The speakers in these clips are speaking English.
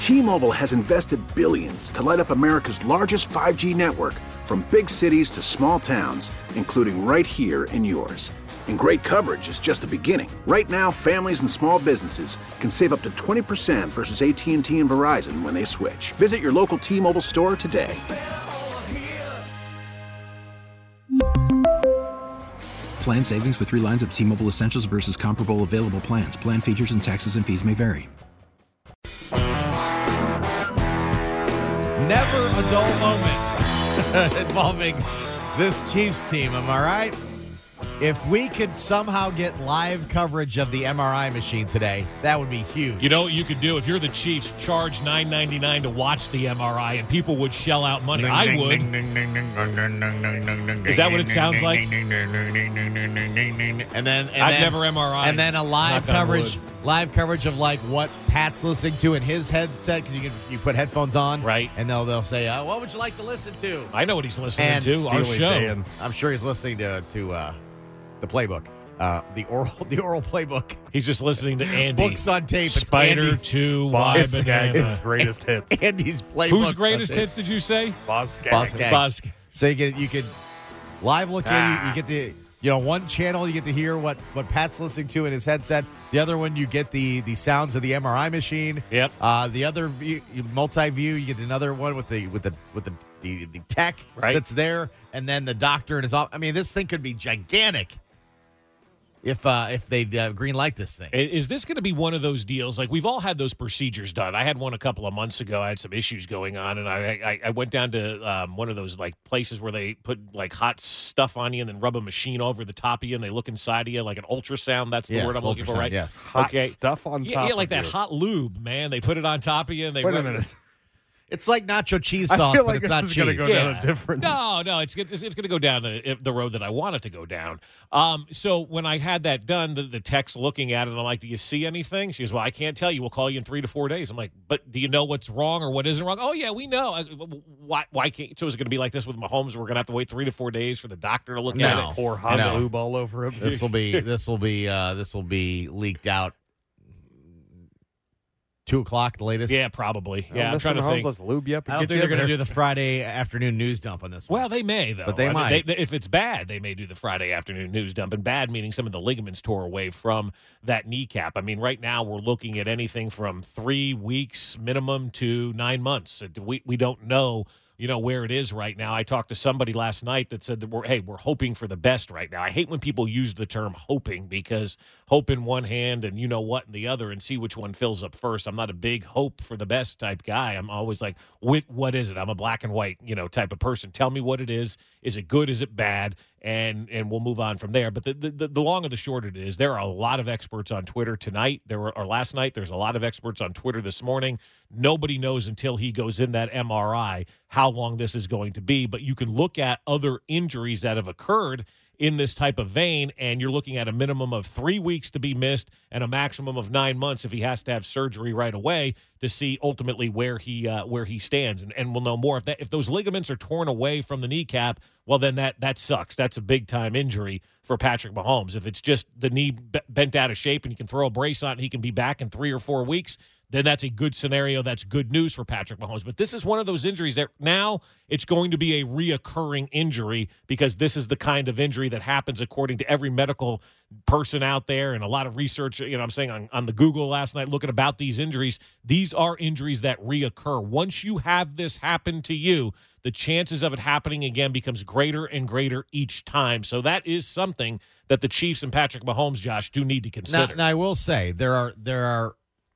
T-Mobile has invested billions to light up America's largest 5G network, from big cities to small towns, including right here in yours. And great coverage is just the beginning. Right now, families and small businesses can save up to 20% versus AT&T and Verizon when they switch. Visit your local T-Mobile store today. Plan savings with 3 lines of T-Mobile Essentials versus comparable available plans. Plan features and taxes and fees may vary. Never a dull moment involving this Chiefs team, am I right? If we could somehow get live coverage of the MRI machine today, that would be huge. You know what you could do? If you're the Chiefs, charge $9.99 to watch the MRI, and people would shell out money. I would. Is that what it sounds like? And then I've never MRI. And then a live coverage of like what Pat's listening to in his headset, because you put headphones on, right? And they'll say, "What would you like to listen to?" I know what he's listening to. Our show. Dan. I'm sure he's listening to the playbook, the oral playbook. He's just listening to Andy. Books on tape. It's Spider Andy's, 2, Y Banana. His greatest hits. Andy's playbook. Whose greatest hits did you say? Boss Skaggs. So you could live look in. You get to one channel you get to hear what Pat's listening to in his headset. The other one you get the sounds of the MRI machine. Yep. The other view, multi-view, you get another one with the tech that's there, and then the doctor and his office. I mean, this thing could be gigantic if they green light this thing. Is this going to be one of those deals? Like, we've all had those procedures done. I had one a couple of months ago. I had some issues going on, and I went down to one of those like places where they put like hot stuff on you and then rub a machine over the top of you, and they look inside of you like an ultrasound. That's the word I'm looking for, right? Yes. Hot stuff on top. Yeah, like that hot lube, man. They put it on top of you, and they Wait a minute. It's like nacho cheese sauce, I feel but like it's this not is cheese. going to go down a different. No, it's going to go down the road that I want it to go down. So when I had that done, the tech's looking at it, and I'm like, "Do you see anything?" She goes, "Well, I can't tell you. We'll call you in 3 to 4 days." I'm like, "But do you know what's wrong or what isn't wrong?" "Oh yeah, we know." Why can't? So is it going to be like this with Mahomes? We're going to have to wait 3 to 4 days for the doctor to look at it. Pour hot lube all over him. This will be leaked out 2 o'clock, the latest. Yeah, probably. Yeah, I'm Mr. trying to Mahomes, think. let's lube you up. I don't think they're going to do the Friday afternoon news dump on this one. Well, they may, though. But they might. If it's bad, they may do the Friday afternoon news dump. And bad meaning some of the ligaments tore away from that kneecap. I mean, right now we're looking at anything from 3 weeks minimum to 9 months. We don't know, where it is right now. I talked to somebody last night that said that we're hoping for the best right now. I hate when people use the term hoping, because hope in one hand and what in the other, and see which one fills up first. I'm not a big hope for the best type guy. I'm always like, what is it? I'm a black and white, type of person. Tell me what it is. Is it good? Is it bad? And we'll move on from there. But the long and the short of it is, there are a lot of experts on Twitter tonight. Last night. There's a lot of experts on Twitter this morning. Nobody knows until he goes in that MRI how long this is going to be. But you can look at other injuries that have occurred in this type of vein, and you're looking at a minimum of 3 weeks to be missed and a maximum of 9 months if he has to have surgery right away to see ultimately where he stands. And we'll know more if those ligaments are torn away from the kneecap. Well, then that sucks. That's a big time injury for Patrick Mahomes. If it's just the knee bent out of shape and you can throw a brace on and he can be back in 3 or 4 weeks, then that's a good scenario. That's good news for Patrick Mahomes. But this is one of those injuries that now it's going to be a reoccurring injury, because this is the kind of injury that happens according to every medical person out there and a lot of research. I'm saying on the Google last night looking about these injuries. These are injuries that reoccur. Once you have this happen to you, the chances of it happening again becomes greater and greater each time. So that is something that the Chiefs and Patrick Mahomes, Josh, do need to consider. Now I will say there are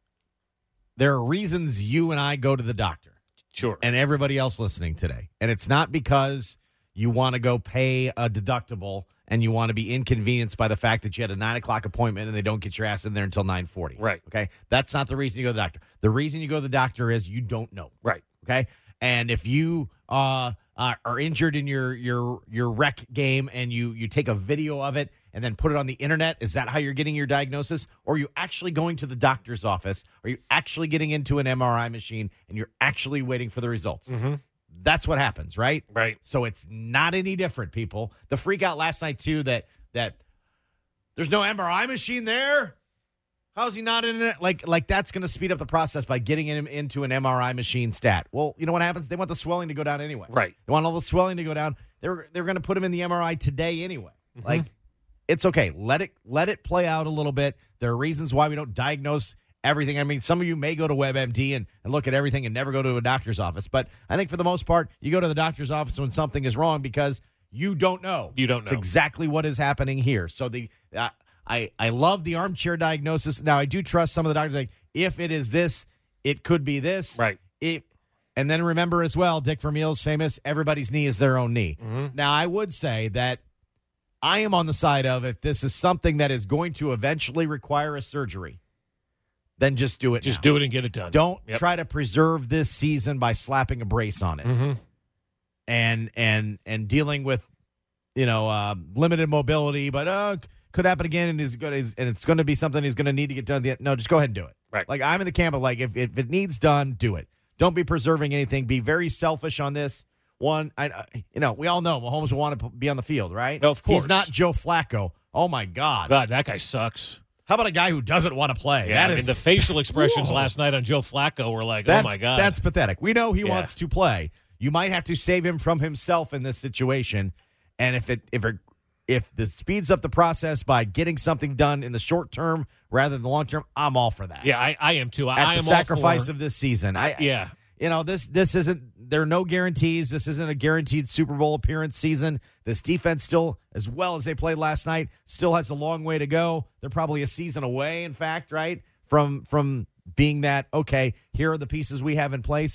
reasons you and I go to the doctor. Sure. And everybody else listening today. And it's not because you want to go pay a deductible and you want to be inconvenienced by the fact that you had a 9 o'clock appointment and they don't get your ass in there until 9:40. Right. Okay. That's not the reason you go to the doctor. The reason you go to the doctor is you don't know. Right. Okay. And if you are injured in your rec game and you take a video of it and then put it on the internet, is that how you're getting your diagnosis? Or are you actually going to the doctor's office? Are you actually getting into an MRI machine and you're actually waiting for the results? Mm-hmm. That's what happens, right? Right. So it's not any different, people. The freak out last night, too, that there's no MRI machine there. How is he not in it? Like that's going to speed up the process by getting him into an MRI machine stat. Well, you know what happens? They want the swelling to go down anyway. Right. They want all the swelling to go down. They're going to put him in the MRI today anyway. Mm-hmm. Like, it's okay. Let it play out a little bit. There are reasons why we don't diagnose everything. I mean, some of you may go to WebMD and look at everything and never go to a doctor's office. But I think for the most part, you go to the doctor's office when something is wrong because you don't know. You don't know. It's exactly what is happening here. So I love the armchair diagnosis. Now, I do trust some of the doctors. Like, if it is this, it could be this. Right. And then remember as well, Dick Vermeil's famous, everybody's knee is their own knee. Mm-hmm. Now, I would say that I am on the side of if this is something that is going to eventually require a surgery, then just do it. Just do it and get it done. Don't try to preserve this season by slapping a brace on it and dealing with, limited mobility, but could happen again and it's going to be something he's going to need to get done. No, just go ahead and do it. Right. Like, I'm in the camp of like, if it needs done, do it. Don't be preserving anything. Be very selfish on this. One, we all know Mahomes will want to be on the field, right? No, of course. He's not Joe Flacco. Oh, my God. God, that guy sucks. How about a guy who doesn't want to play? Yeah, the facial expressions last night on Joe Flacco were like, oh, my God. That's pathetic. We know he wants to play. You might have to save him from himself in this situation. And if this speeds up the process by getting something done in the short term rather than the long term, I'm all for that. Yeah, I am too. At the sacrifice of this season. This isn't. There are no guarantees. This isn't a guaranteed Super Bowl appearance season. This defense still, as well as they played last night, still has a long way to go. They're probably a season away, in fact, right, from being that, okay, here are the pieces we have in place.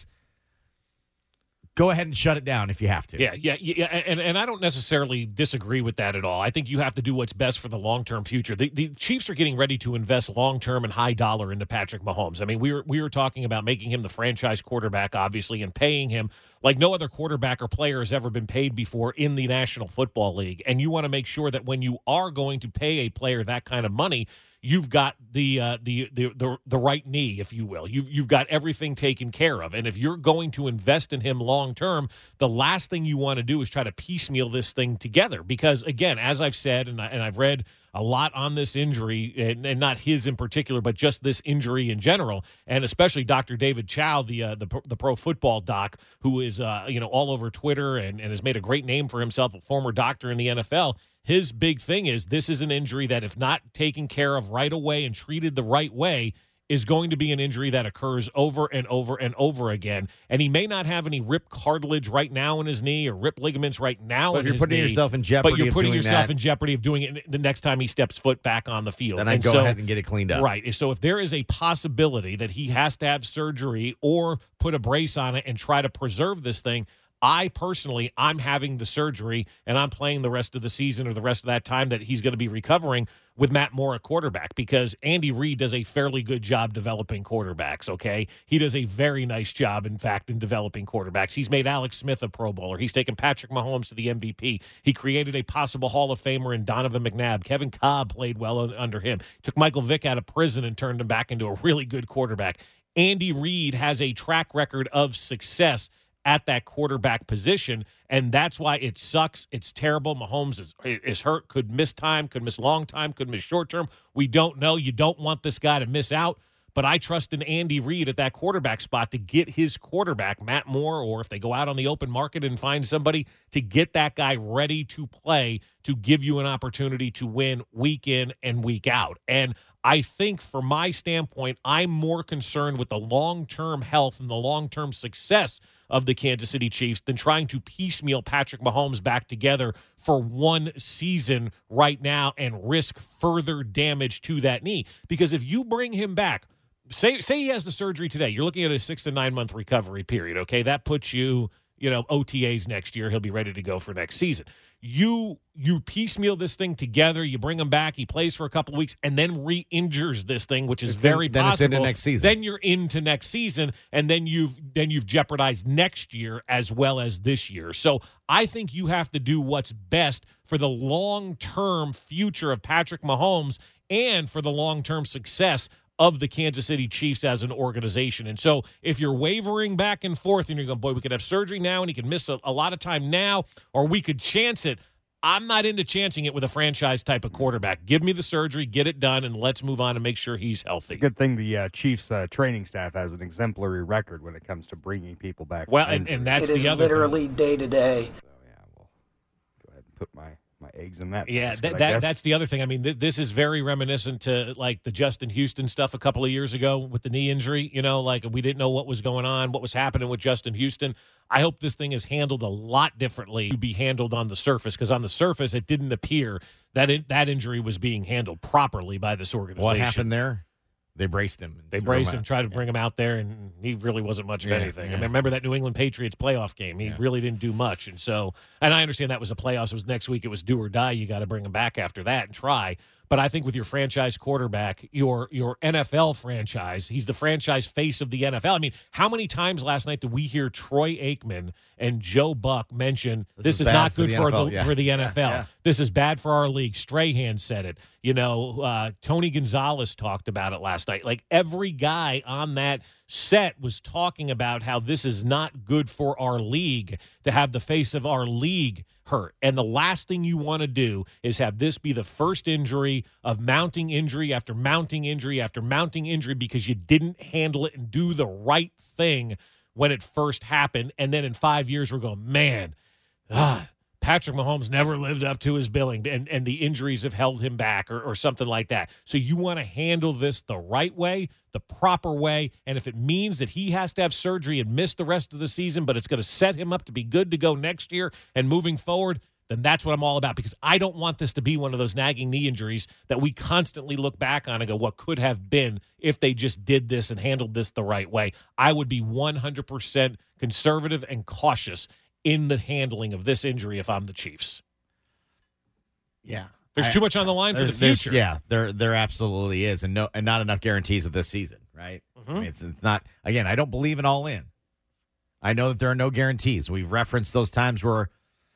Go ahead and shut it down if you have to. Yeah. And I don't necessarily disagree with that at all. I think you have to do what's best for the long-term future. The Chiefs are getting ready to invest long-term and high dollar into Patrick Mahomes. I mean, we were talking about making him the franchise quarterback, obviously, and paying him like no other quarterback or player has ever been paid before in the National Football League. And you want to make sure that when you are going to pay a player that kind of money, you've got the right knee, if you will. You've got everything taken care of. And if you're going to invest in him long term, the last thing you want to do is try to piecemeal this thing together. Because again, as I've said, and I've read a lot on this injury, and not his in particular, but just this injury in general, and especially Dr. David Chow, the pro football doc, who is all over Twitter and has made a great name for himself, a former doctor in the NFL. His big thing is this is an injury that, if not taken care of right away and treated the right way, is going to be an injury that occurs over and over and over again. And he may not have any ripped cartilage right now in his knee or ripped ligaments right now in his knee. But you're putting yourself in jeopardy. But you're putting yourself in jeopardy of doing it the next time he steps foot back on the field. Then I'd go ahead and get it cleaned up. Right. So if there is a possibility that he has to have surgery or put a brace on it and try to preserve this thing, I'm having the surgery and I'm playing the rest of the season or the rest of that time that he's going to be recovering with Matt Moore at quarterback, because Andy Reid does a fairly good job developing quarterbacks, okay? He does a very nice job, in fact, in developing quarterbacks. He's made Alex Smith a Pro Bowler. He's taken Patrick Mahomes to the MVP. He created a possible Hall of Famer in Donovan McNabb. Kevin Kolb played well under him. Took Michael Vick out of prison and turned him back into a really good quarterback. Andy Reid has a track record of success at that quarterback position, and that's why it sucks. It's terrible. Mahomes is hurt, could miss time, could miss long time, could miss short term. We don't know. You don't want this guy to miss out, but I trust in Andy Reid at that quarterback spot to get his quarterback, Matt Moore, or if they go out on the open market and find somebody, to get that guy ready to play, to give you an opportunity to win week in and week out. And I think from my standpoint, I'm more concerned with the long-term health and the long-term success of the Kansas City Chiefs than trying to piecemeal Patrick Mahomes back together for one season right now and risk further damage to that knee. Because if you bring him back, say he has the surgery today, you're looking at a 6 to 9 month recovery period, okay? That puts you, OTAs next year. He'll be ready to go for next season. You piecemeal this thing together. You bring him back. He plays for a couple of weeks and then re-injures this thing, which is very possible. Then it's into next season. Then you're into next season, and then you've jeopardized next year as well as this year. So I think you have to do what's best for the long-term future of Patrick Mahomes and for the long-term success of the Kansas City Chiefs as an organization. And so if you're wavering back and forth and you're going, boy, we could have surgery now and he could miss a lot of time now, or we could chance it, I'm not into chancing it with a franchise type of quarterback. Give me the surgery, get it done, and let's move on and make sure he's healthy. It's a good thing the Chiefs training staff has an exemplary record when it comes to bringing people back. Well, and that's the other literally day to day. So, yeah, we'll go ahead and put my eggs in that. Yeah, basket, that's the other thing. I mean, this is very reminiscent to like the Justin Houston stuff a couple of years ago with the knee injury. You know, like we didn't know what was going on, what was happening with Justin Houston. I hope this thing is handled a lot differently to be handled on the surface, because on the surface it didn't appear that that injury was being handled properly by this organization. What happened there? They braced him. They braced him, tried to bring him out there, and he really wasn't much of anything. Yeah. I mean, remember that New England Patriots playoff game? He really didn't do much. And I understand that was a playoffs. It was next week. It was do or die. You got to bring him back after that and try. But I think with your franchise quarterback, your NFL franchise, he's the franchise face of the NFL. I mean, how many times last night did we hear Troy Aikman and Joe Buck mention this is not good for the NFL? Yeah. This is bad for our league. Strahan said it. You know, Tony Gonzalez talked about it last night. Like every guy on that set was talking about how this is not good for our league to have the face of our league hurt. And the last thing you want to do is have this be the first injury of mounting injury after mounting injury after mounting injury because you didn't handle it and do the right thing when it first happened. And then in 5 years, we're going, man, Patrick Mahomes never lived up to his billing, and the injuries have held him back or something like that. So you want to handle this the right way, the proper way, and if it means that he has to have surgery and miss the rest of the season, but it's going to set him up to be good to go next year and moving forward, then that's what I'm all about, because I don't want this to be one of those nagging knee injuries that we constantly look back on and go, what could have been if they just did this and handled this the right way. I would be 100% conservative and cautious in the handling of this injury if I'm the Chiefs. Yeah. There's too much on the line for the future. Yeah, there absolutely is, and not enough guarantees of this season, right? I mean, it's not, again, I don't believe in all in. I know that there are no guarantees. We've referenced those times where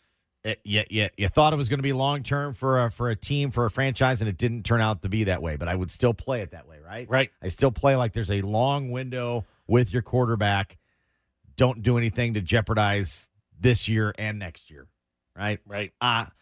you thought it was going to be long-term for a team, for a franchise, and it didn't turn out to be that way, but I would still play it that way, right? Right. I still play like there's a long window with your quarterback. Don't do anything to jeopardize this year and next year, right? Right.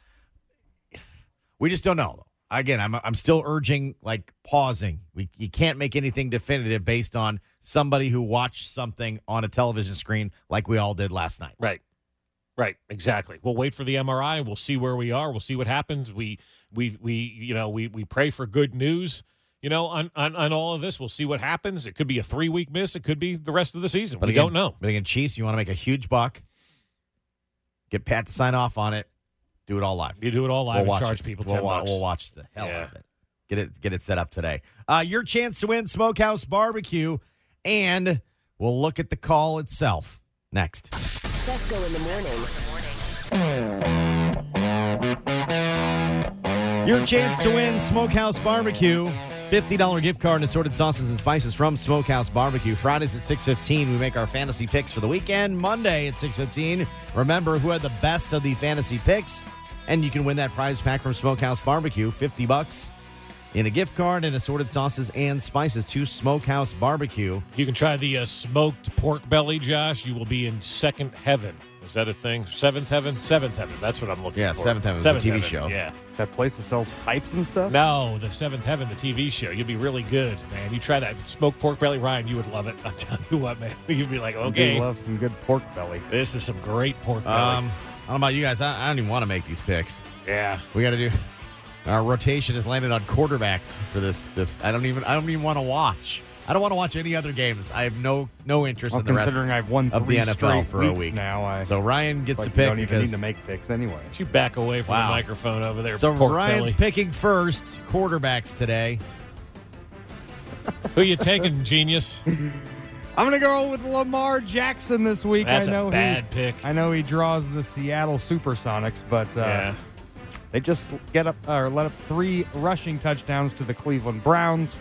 We just don't know, though. Again, I'm still urging, like, pausing. You can't make anything definitive based on somebody who watched something on a television screen like we all did last night. Right. Right, exactly. We'll wait for the MRI. We'll see where we are. We'll see what happens. We pray for good news, on all of this. We'll see what happens. It could be a 3-week miss. It could be the rest of the season. But we don't know. But again, Chiefs, you want to make a huge buck. Get Pat to sign off on it. Do it all live. You do it all live and charge people $10. We'll watch the hell out of it. Get it set up today. Your chance to win Smokehouse Barbecue, and we'll look at the call itself next. Fesco in the morning. Your chance to win Smokehouse Barbecue. $50 gift card and assorted sauces and spices from Smokehouse Barbecue. Fridays at 6:15, we make our fantasy picks for the weekend. Monday at 6:15, remember who had the best of the fantasy picks, and you can win that prize pack from Smokehouse Barbecue, $50 in a gift card and assorted sauces and spices to Smokehouse Barbecue. You can try the smoked pork belly, Josh. You will be in second heaven. Is that a thing? Seventh heaven? Seventh heaven. That's what I'm looking for. Yeah, Seventh Heaven is a TV show. Yeah. That place that sells pipes and stuff? No, the Seventh Heaven, the TV show. You'd be really good, man. You try that smoked pork belly, Ryan, you would love it. I'm telling you what, man. You'd be like, okay. I love some good pork belly. This is some great pork belly. I don't know about you guys. I don't even want to make these picks. Yeah. We got to do. Our rotation has landed on quarterbacks for this. I don't even want to watch. I don't want to watch any other games. I have no interest in the rest considering I've won of the NFL for a week now. So Ryan gets to pick. You don't even need to make picks anyway. Why don't you back away from the microphone over there? So pork Ryan's belly. picking first quarterbacks today. Who you taking, genius? I'm going to go with Lamar Jackson this week. That's a bad pick. I know he draws the Seattle Supersonics, but they just let up 3 rushing touchdowns to the Cleveland Browns.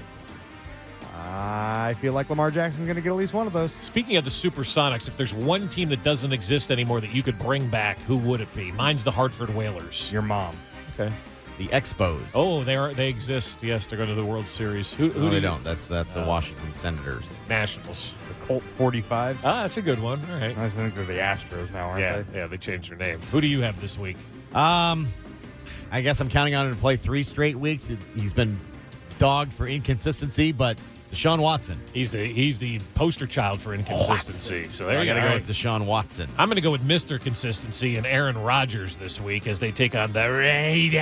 I feel like Lamar Jackson's going to get at least one of those. Speaking of the Supersonics, if there's one team that doesn't exist anymore that you could bring back, who would it be? Mine's the Hartford Whalers. Your mom. Okay. The Expos. Oh, they exist. Yes, they're going to the World Series. Who they don't. That's the Washington Senators. Nationals. The Colt 45s. That's a good one. All right. I think they're the Astros now, aren't they? Yeah, they changed their name. Who do you have this week? I guess I'm counting on him to play 3 straight weeks. He's been dogged for inconsistency, but Deshaun Watson. He's the poster child for inconsistency. So there you got to go. go with Deshaun Watson. I'm going to go with Mr. Consistency and Aaron Rodgers this week as they take on the Raiders.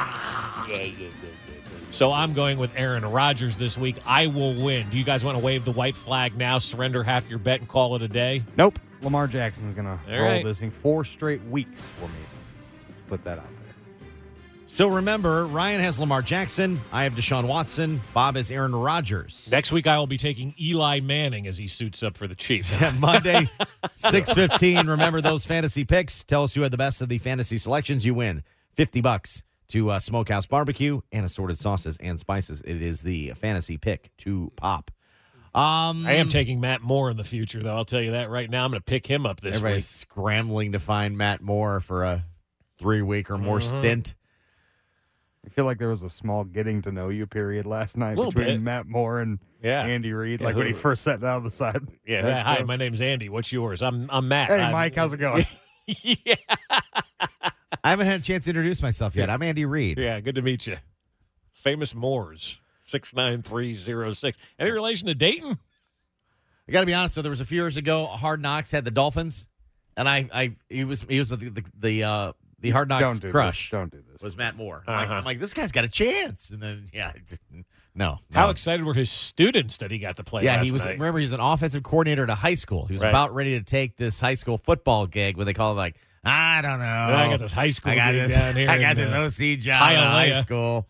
So I'm going with Aaron Rodgers this week. I will win. Do you guys want to wave the white flag now, surrender half your bet, and call it a day? Nope. Lamar Jackson is going to roll right. this thing 4 straight weeks for me. Just to put that out there. So remember, Ryan has Lamar Jackson. I have Deshaun Watson. Bob has Aaron Rodgers. Next week, I will be taking Eli Manning as he suits up for the Chiefs. Monday, 6:15. Remember those fantasy picks. Tell us who had the best of the fantasy selections. You win $50 to Smokehouse Barbecue and assorted sauces and spices. It is the fantasy pick to pop. I am taking Matt Moore in the future, though. I'll tell you that right now. I'm going to pick him up this Everybody's week. scrambling to find Matt Moore for a 3-week or more stint. I feel like there was a small getting to know you period last night Little between bit. Matt Moore and Andy Reid, Yeah, like when he first sat down on the side. Yeah, hi, my name's Andy. What's yours? I'm Matt. Hey, Mike, how's it going? Yeah. I haven't had a chance to introduce myself yet. I'm Andy Reid. Yeah, good to meet you. Famous Moores, 69306. Any relation to Dayton? I got to be honest. So there was a few years ago, Hard Knocks had the Dolphins, and he was the Hard Knocks crush. Don't do this. Was Matt Moore? Uh-huh. I'm like, this guy's got a chance, and then no. How excited were his students that he got to play? Yeah, last he was. night? Remember, he was an offensive coordinator at a high school. He was Right. about ready to take this high school football gig, where they call it like, I don't know. I got this high school I got gig this. down here. I got in, this OC job in high Hialeah. school.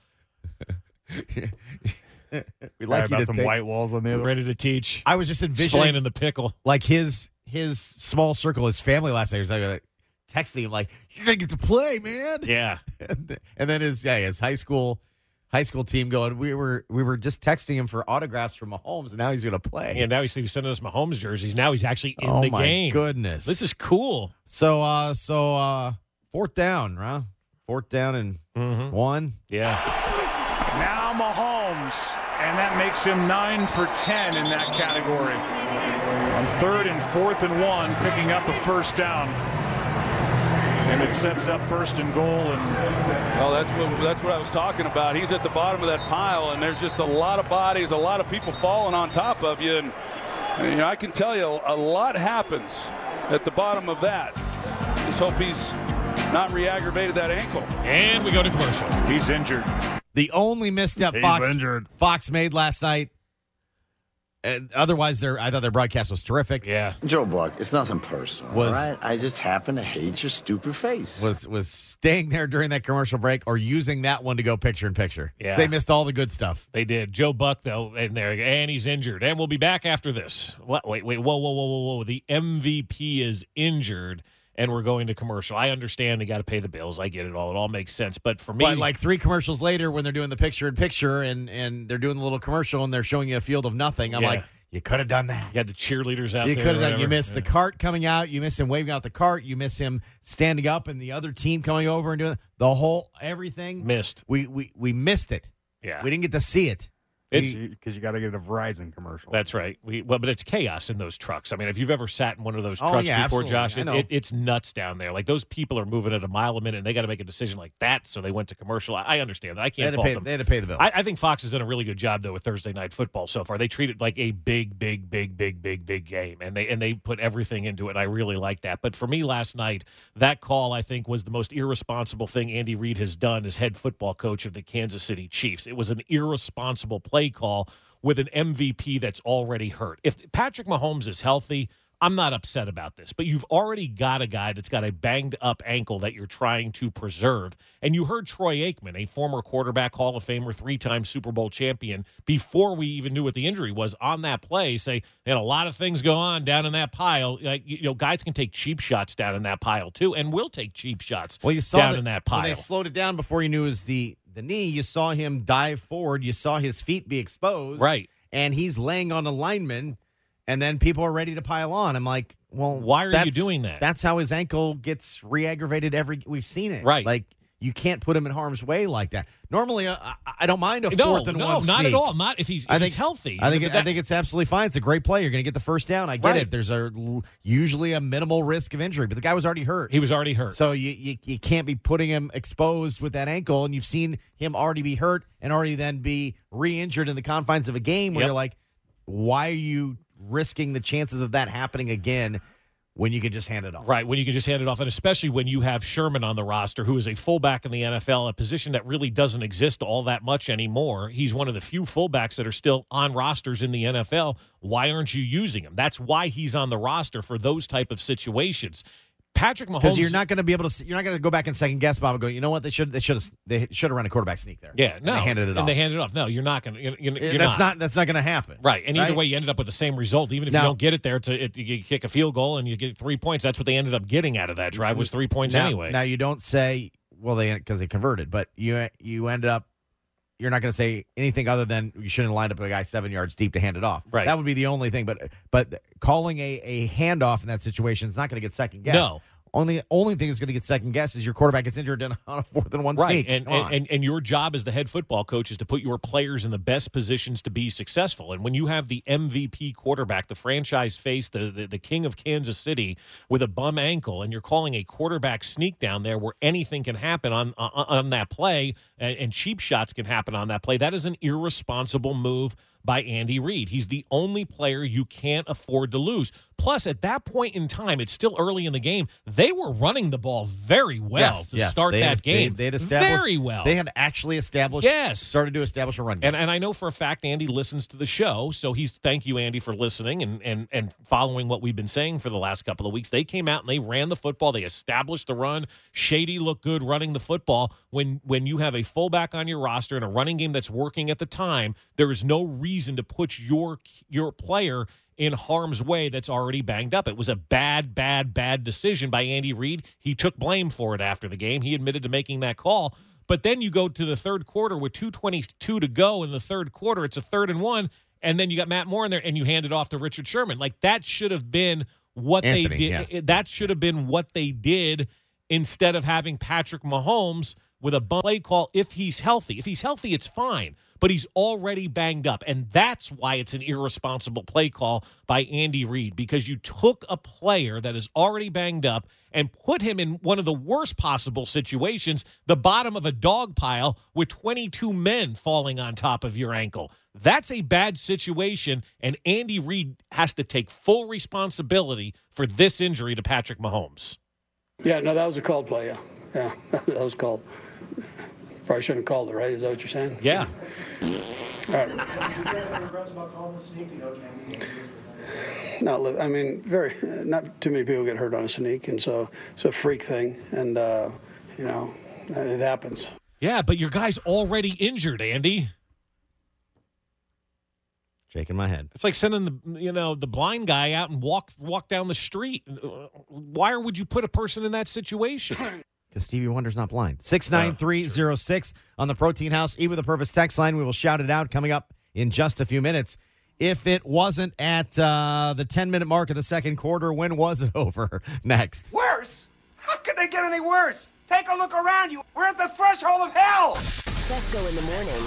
We'd Like like you about to some take. white walls on the other. ready to teach. I was just envisioning Explaining the pickle. like his small circle, his family last night. He was like texting him like, "You're gonna get to play, man." Yeah. And then his high school team going. We were just texting him for autographs from Mahomes, and now he's gonna play. Yeah, now he's sending us Mahomes jerseys. Now he's actually in oh the my game. goodness, This is cool. so 4th down, huh? 4th down and 1. Yeah. Now Mahomes, and that makes him 9 for 10 in that category. On 3rd and 4th and 1, picking up a first down. And it sets up 1st and goal. And well, that's what I was talking about. He's at the bottom of that pile, and there's just a lot of bodies, a lot of people falling on top of you. And you know, I can tell you a lot happens at the bottom of that. Just hope he's not re-aggravated that ankle. And we go to commercial. he's injured. The only misstep Fox made last night. And otherwise, I thought their broadcast was terrific. Yeah. Joe Buck, it's nothing personal, Was- all right? I just happen to hate your stupid face. Was staying there during that commercial break or using that one to go picture in picture. Yeah. They missed all the good stuff. They did. Joe Buck, though, in there, and he's injured. And we'll be back after this. What? Wait. Whoa. The MVP is injured, and we're going to commercial. I understand they got to pay the bills. I get it all. It all makes sense. But for me, But like 3 commercials later, when they're doing the picture in picture and they're doing the little commercial and they're showing you a field of nothing, I'm Yeah. like, you could have done that. you had the cheerleaders out You there. could have done. You whatever. missed the cart coming out. You missed him waving out the cart. You missed him standing up and the other team coming over and doing the whole everything. Missed. We missed it. Yeah. We didn't get to see it. Because you got to get a Verizon commercial. That's right. But it's chaos in those trucks. I mean, if you've ever sat in one of those Oh, trucks yeah, before, absolutely. Josh, I know. it's nuts down there. Like those people are moving at a mile a minute, and they got to make a decision like that. So they went to commercial. I understand that. I They can't had, to fault pay, them. they had to pay the bills. I think Fox has done a really good job though with Thursday Night Football so far. They treat it like a big game, and they put everything into it. And I really like that. But for me last night, that call I think was the most irresponsible thing Andy Reid has done as head football coach of the Kansas City Chiefs. It was an irresponsible play call with an MVP that's already hurt. If Patrick Mahomes is healthy, I'm not upset about this, but you've already got a guy that's got a banged up ankle that you're trying to preserve. And you heard Troy Aikman, a former quarterback, Hall of Famer, 3-time Super Bowl champion, before we even knew what the injury was on that play, say, a lot of things go on down in that pile. Like, guys can take cheap shots down in that pile too, and will take cheap shots well, you saw down in that pile. When they slowed it down before you knew it was the knee, you saw him dive forward. You saw his feet be exposed. Right. And he's laying on a lineman, and then people are ready to pile on. I'm like, well, Why are you doing that? That's how his ankle gets re-aggravated we've seen it. Right. Like, you can't put him in harm's way like that. Normally, I don't mind a 4th and 1 not sneak. at all. Not if he's healthy. I think it's absolutely fine. It's a great play. You're going to get the first down. I get it. There's usually a minimal risk of injury, but the guy was already hurt. He was already hurt. So you can't be putting him exposed with that ankle, and you've seen him already be hurt and already then be re-injured in the confines of a game where you're like, why are you risking the chances of that happening again when you can just hand it off? Right, when you can just hand it off, and especially when you have Sherman on the roster, who is a fullback in the NFL, a position that really doesn't exist all that much anymore. He's one of the few fullbacks that are still on rosters in the NFL. Why aren't you using him? That's why he's on the roster for those type of situations. Patrick Mahomes, because you're not going to be able to. You're not going to go back and second guess Bob and go, you know what? They should have run a quarterback sneak there. Yeah, no, and they handed it off. And they handed it off. No, you're not going to. That's not going to happen. Right, and either way, you ended up with the same result. Even if you don't get it there, you kick a field goal and you get 3 points. That's what they ended up getting out of that drive was 3 points anyway. Now you don't say because they converted, but you ended up. You're not going to say anything other than you shouldn't have lined up a guy 7 yards deep to hand it off. Right, that would be the only thing. But calling a handoff in that situation is not going to get second guess. No. Only thing that's going to get second guess is your quarterback gets injured on a 4th and 1 sneak. And your job as the head football coach is to put your players in the best positions to be successful. And when you have the MVP quarterback, the franchise face, the king of Kansas City with a bum ankle, and you're calling a quarterback sneak down there where anything can happen on that play and cheap shots can happen on that play, that is an irresponsible move by Andy Reid. He's the only player you can't afford to lose. Plus, at that point in time, it's still early in the game. They were running the ball very well to start that game. They had established very well. They had actually established. Started to establish a run game. And I know for a fact Andy listens to the show, so thank you, Andy, for listening and following what we've been saying for the last couple of weeks. They came out and they ran the football. They established the run. Shady looked good running the football. When you have a fullback on your roster and a running game that's working at the time, there is no reason to put your player in harm's way that's already banged up. It was a bad decision by Andy Reid. He took blame for it after the game. He admitted to making that call. But then you go to the third quarter with 2:22 to go in the third quarter. It's a 3rd and 1, and then you got Matt Moore in there, and you hand it off to Richard Sherman. Like, that should have been what they did. Yes. That should have been what they did instead of having Patrick Mahomes with a play call if he's healthy. If he's healthy, it's fine. But he's already banged up. And that's why it's an irresponsible play call by Andy Reid, because you took a player that is already banged up and put him in one of the worst possible situations, the bottom of a dog pile with 22 men falling on top of your ankle. That's a bad situation, and Andy Reid has to take full responsibility for this injury to Patrick Mahomes. Yeah, no, that was a called play, yeah. Yeah, that was called. Probably shouldn't have called it, right? Is that what you're saying? Yeah. All right. No, I mean, not too many people get hurt on a sneak, and so it's a freak thing, and, it happens. Yeah, but your guy's already injured, Andy. Shaking my head. It's like sending the blind guy out and walk down the street. Why would you put a person in that situation? Because Stevie Wonder's not blind. 69306 on the Protein House Eat with a Purpose text line. We will shout it out coming up in just a few minutes. If it wasn't at the 10-minute mark of the second quarter, when was it over? Next. Worse? How could they get any worse? Take a look around you. We're at the threshold of hell. Fesco in the morning.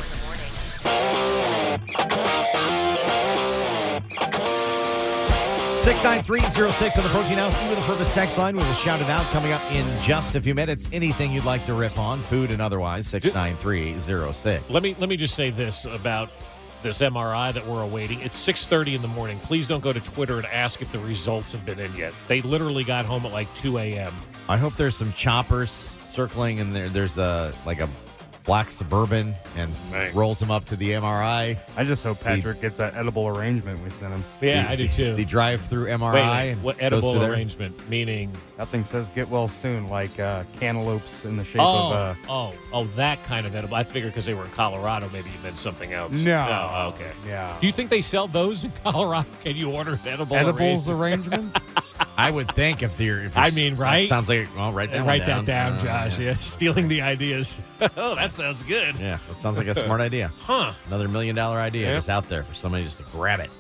69306 on the Protein House Eat with a Purpose text line. We will shout it out coming up in just a few minutes. Anything you'd like to riff on, food and otherwise, 69306. Let me just say this about this MRI that we're awaiting. It's 6:30 in the morning. Please don't go to Twitter and ask if the results have been in yet. They literally got home at like 2 a.m. I hope there's some choppers circling and there's a black Suburban and rolls him up to the MRI. I just hope Patrick gets that edible arrangement we sent him. Yeah, I do too. The drive-through MRI. Wait, what edible arrangement? Meaning? That thing says get well soon, like cantaloupes in the shape of... that kind of edible. I figured because they were in Colorado, maybe you meant something else. No. Oh, okay. Yeah. Do you think they sell those in Colorado? Can you order an edibles arrangements? I would think if right? That sounds like, well, write that down, Josh. Yeah. Stealing the ideas. Oh, that sounds good. Yeah, that sounds like a smart idea. Huh. Another $1 million idea just out there for somebody just to grab it.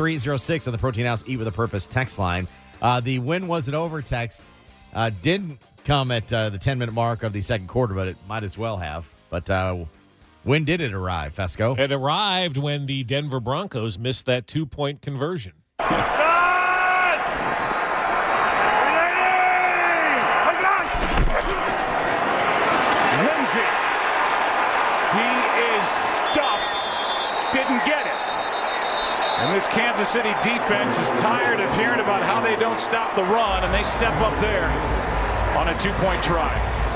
69306 on the Protein House Eat with a Purpose text line. The when was it over text didn't come at the 10-minute mark of the second quarter, but it might as well have. But when did it arrive, Fesco? It arrived when the Denver Broncos missed that 2-point conversion. Lindsay. He is stuffed. Didn't get it. And this Kansas City defense is tired of hearing about how they don't stop the run, and they step up there on a 2-point try.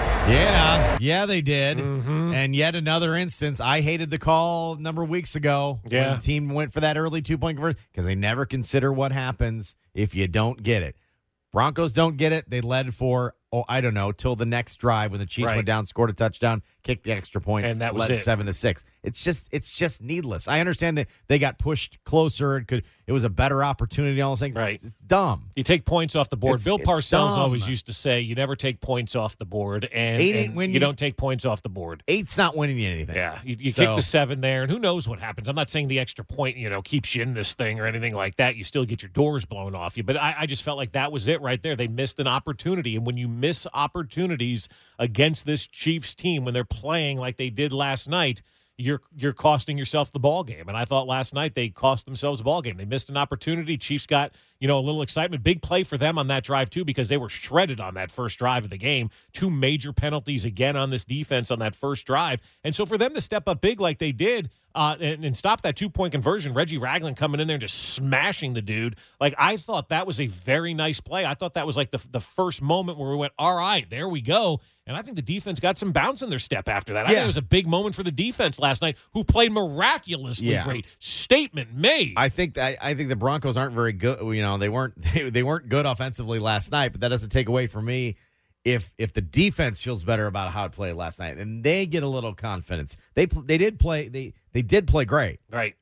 Yeah, they did. And yet another instance, I hated the call a number of weeks ago when the team went for that early 2-point conversion because they never consider what happens if you don't get it. Broncos don't get it. They led for, till the next drive when the Chiefs went down, scored a touchdown, kicked the extra point, and that was led it. 7-6. It's just needless. I understand that they got pushed closer. It was a better opportunity. All those things. Right. It's dumb. You take points off the board. Bill Parcells dumb. always used to say, "You never take points off the board," and you don't take points off the board. 8's not winning you anything. Yeah, you kick the 7 there, and who knows what happens. I'm not saying the extra point, keeps you in this thing or anything like that. You still get your doors blown off you. But I just felt like that was it right there. They missed an opportunity, and when you miss opportunities against this Chiefs team when they're playing like they did last night, you're costing yourself the ball game. And I thought last night they cost themselves a ball game. They missed an opportunity. Chiefs got, a little excitement. Big play for them on that drive, too, because they were shredded on that first drive of the game. 2 major penalties again on this defense on that first drive. And so for them to step up big like they did and stop that 2-point conversion, Reggie Ragland coming in there and just smashing the dude, I thought that was a very nice play. I thought that was the first moment where we went, all right, there we go. And I think the defense got some bounce in their step after that. I think it was a big moment for the defense last night, who played miraculously great. Statement made. I think the Broncos aren't very good. They weren't good offensively last night, but that doesn't take away from me if the defense feels better about how it played last night and they get a little confidence. They did play great. Right.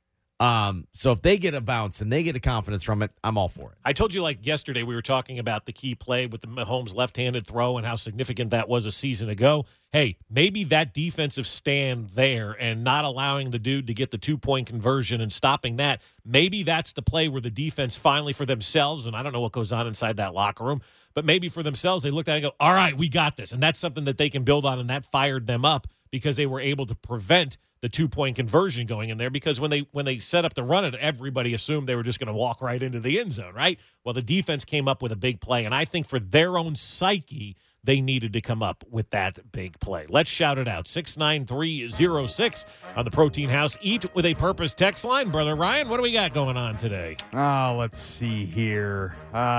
So if they get a bounce and they get a confidence from it, I'm all for it. I told you yesterday we were talking about the key play with the Mahomes left-handed throw and how significant that was a season ago. Hey, maybe that defensive stand there and not allowing the dude to get the 2-point conversion and stopping that, maybe that's the play where the defense finally for themselves, and I don't know what goes on inside that locker room, but maybe for themselves they looked at it and go, all right, we got this. And that's something that they can build on, and that fired them up because they were able to prevent the 2-point conversion going in there, because when they set up to run it, everybody assumed they were just going to walk right into the end zone, right? Well, the defense came up with a big play, and I think for their own psyche, they needed to come up with that big play. Let's shout it out. 69306 on the Protein House Eat with a Purpose text line. Brother Ryan, what do we got going on today? Let's see here.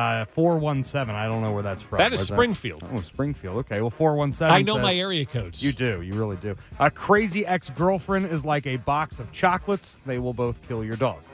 417. I don't know where that's from. That is Springfield. Oh, Springfield. Okay. Well, 417 I know says, my area codes. You do. You really do. A crazy ex-girlfriend is like a box of chocolates. They will both kill your dog.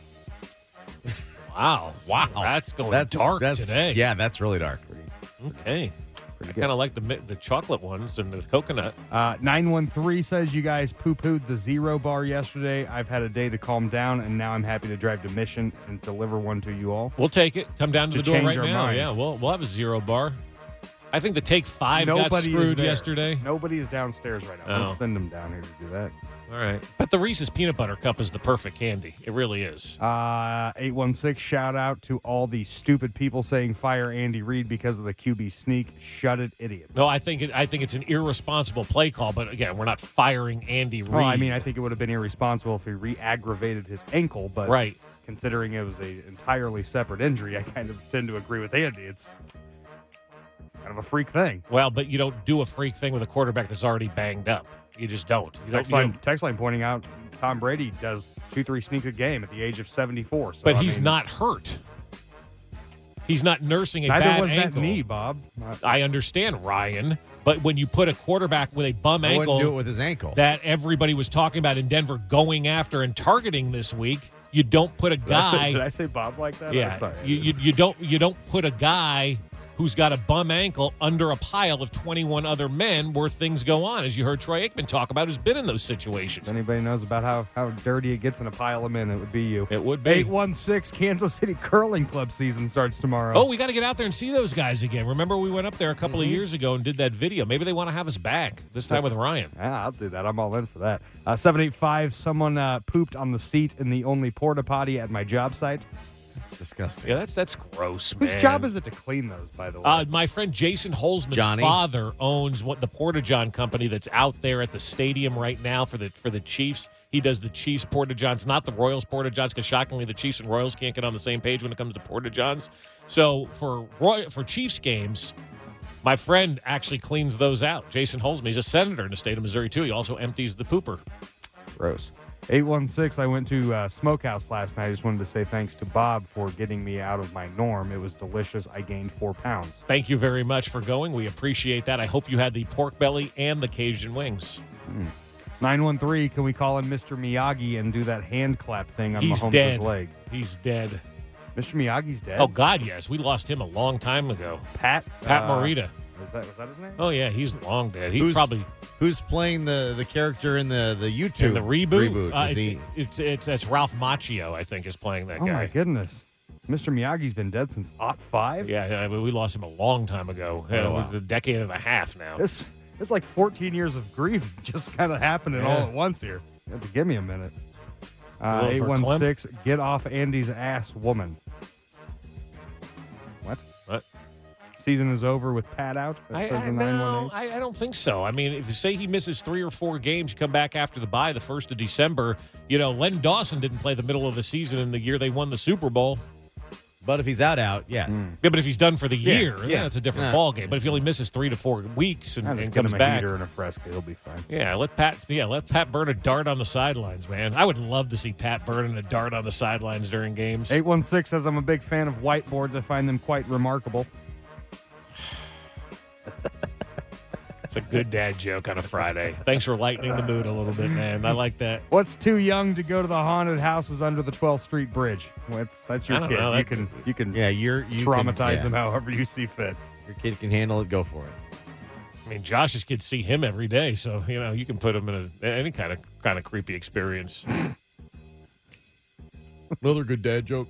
Wow. That's dark today. Yeah, that's really dark. Okay. I kind of like the chocolate ones and the coconut. 913 says you guys poo-pooed the Zero Bar yesterday. I've had a day to calm down, and now I'm happy to drive to Mission and deliver one to you all. We'll take it. Come down to the door right now. Mind. Yeah, we'll have a Zero Bar. I think the Take 5 got screwed yesterday. Nobody is downstairs right now. Don't send them down here to do that. All right. But the Reese's Peanut Butter Cup is the perfect candy. It really is. 816, shout out to all the stupid people saying fire Andy Reid because of the QB sneak. Shut it, idiots. No, I think it's an irresponsible play call, but again, we're not firing Andy Reid. Well, I think it would have been irresponsible if he re-aggravated his ankle, but considering it was an entirely separate injury, I kind of tend to agree with Andy. It's kind of a freak thing. Well, but you don't do a freak thing with a quarterback that's already banged up. You just don't. Text line pointing out Tom Brady does 2-3 sneaks a game at the age of 74. So, but he's not hurt. He's not nursing a bad ankle. Neither was that knee, Bob. I understand, Ryan. But when you put a quarterback with a bum ankle, wouldn't do it with his ankle, that everybody was talking about in Denver going after and targeting this week, you don't put a guy. Did I say Bob like that? Yeah. I'm sorry. You don't put a guy who's got a bum ankle under a pile of 21 other men where things go on, as you heard Troy Aikman talk about, who's been in those situations. If anybody knows about how dirty it gets in a pile of men, it would be you. It would be. 816, Kansas City Curling Club season starts tomorrow. Oh, we got to get out there and see those guys again. Remember we went up there a couple of years ago and did that video. Maybe they want to have us back, this time with Ryan. Yeah, I'll do that. I'm all in for that. 785, someone pooped on the seat in the only porta potty at my job site. That's disgusting. Yeah, that's gross, man. Whose job is it to clean those, by the way? My friend Jason Holzman's Johnny. father owns the Porta-John company that's out there at the stadium right now for the Chiefs. He does the Chiefs Porta-Johns, not the Royals Porta-Johns, because shockingly the Chiefs and Royals can't get on the same page when it comes to Porta-Johns. So for Chiefs games, my friend actually cleans those out. Jason Holzman, he's a senator in the state of Missouri, too. He also empties the pooper. Gross. 816, I went to Smokehouse last night. I just wanted to say thanks to Bob for getting me out of my norm. It was delicious. I gained 4 pounds. Thank you very much for going. We appreciate that. I hope you had the pork belly and the Cajun wings. 913, can we call in Mr. Miyagi and do that hand clap thing on He's Mahomes' dead. leg? He's dead. Mr. Miyagi's dead? Oh, God, yes. We lost him a long time ago. Pat Morita. Was that his name? Oh, yeah, he's long dead. Who's playing the character in the YouTube in the reboot? Is he? It's Ralph Macchio, I think, is playing that Oh, guy. my goodness. Mr. Miyagi's been dead since '05? Yeah, we lost him a long time ago. A decade and a half now. It's like 14 years of grief just kind of happening all at once here. You have to give me a minute. 816, get off Andy's ass, woman. What? Season is over with Pat out? That says the 918. I don't think so. I mean, if you say he misses 3 or 4 games, you come back after the bye, the 1st of December. Len Dawson didn't play the middle of the season in the year they won the Super Bowl. But if he's out, yes. Yeah, but if he's done for the year, yeah. that's a different ballgame. But if he only misses 3 to 4 weeks and comes him a back, heater and a Fresca, he'll be fine. Yeah, let Pat burn a dart on the sidelines, man. I would love to see Pat burning a dart on the sidelines during games. 816 says, I'm a big fan of whiteboards. I find them quite remarkable. It's a good dad joke on a Friday. Thanks for lightening the mood a little bit, man. I like that. What's too young to go to the haunted houses under the 12th Street Bridge? That's your kid. Know. You can you traumatize can, them however you see fit. Your kid can handle it. Go for it. I mean, Josh's kids see him every day, so you can put him in any kind of creepy experience. Another good dad joke.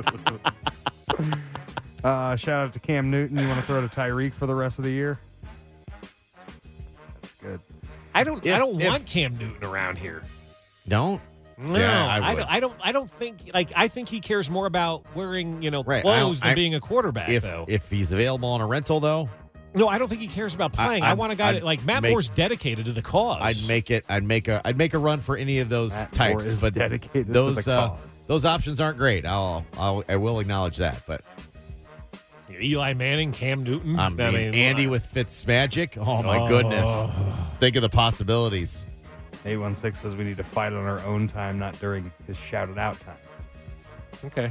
Shout out to Cam Newton. You want to throw to Tyreek for the rest of the year? That's good. I don't want Cam Newton around here. Don't? No, I don't think. I think he cares more about wearing clothes than being a quarterback. If he's available on a rental, though. No, I don't think he cares about playing. I want a guy like Matt Moore's dedicated to the cause. I'd make a run for any of those Matt types, Moore is but dedicated those to the cause. Those options aren't great. I will acknowledge that, but. Eli Manning, Cam Newton. Andy with Fitzmagic. Oh, my goodness. Think of the possibilities. 816 says we need to fight on our own time, not during his shouted out time. Okay.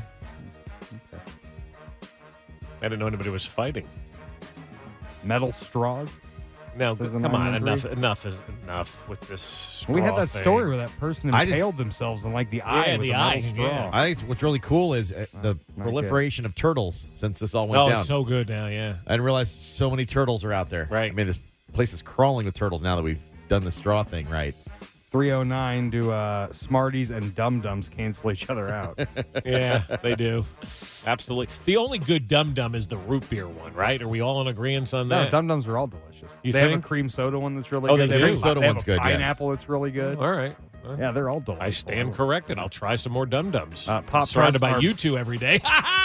I didn't know anybody was fighting. Metal straws? No, come on. Enough is enough with this. We had that thing. story where that person impaled themselves in the eye with a metal straw. Yeah. I think what's really cool is the proliferation of turtles since this all went down. Oh, it's so good now, yeah. I didn't realize so many turtles are out there. Right. I mean, this place is crawling with turtles now that we've done the straw thing right. 309, do Smarties and Dum Dums cancel each other out? Yeah, they do. Absolutely. The only good Dum Dum is the root beer one, right? Are we all in agreement on that? No, Dum Dums are all delicious. You they have a think? cream soda one that's really Oh, good. they do? Cream soda they have one's a good, yes. pineapple that's really good. All right. Yeah, they're all delicious. I stand corrected. I'll try some more Dum Dums. Pop surrounded by Tarts you two every day.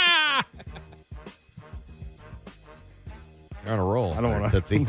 You're on a roll. I don't want Tootsie.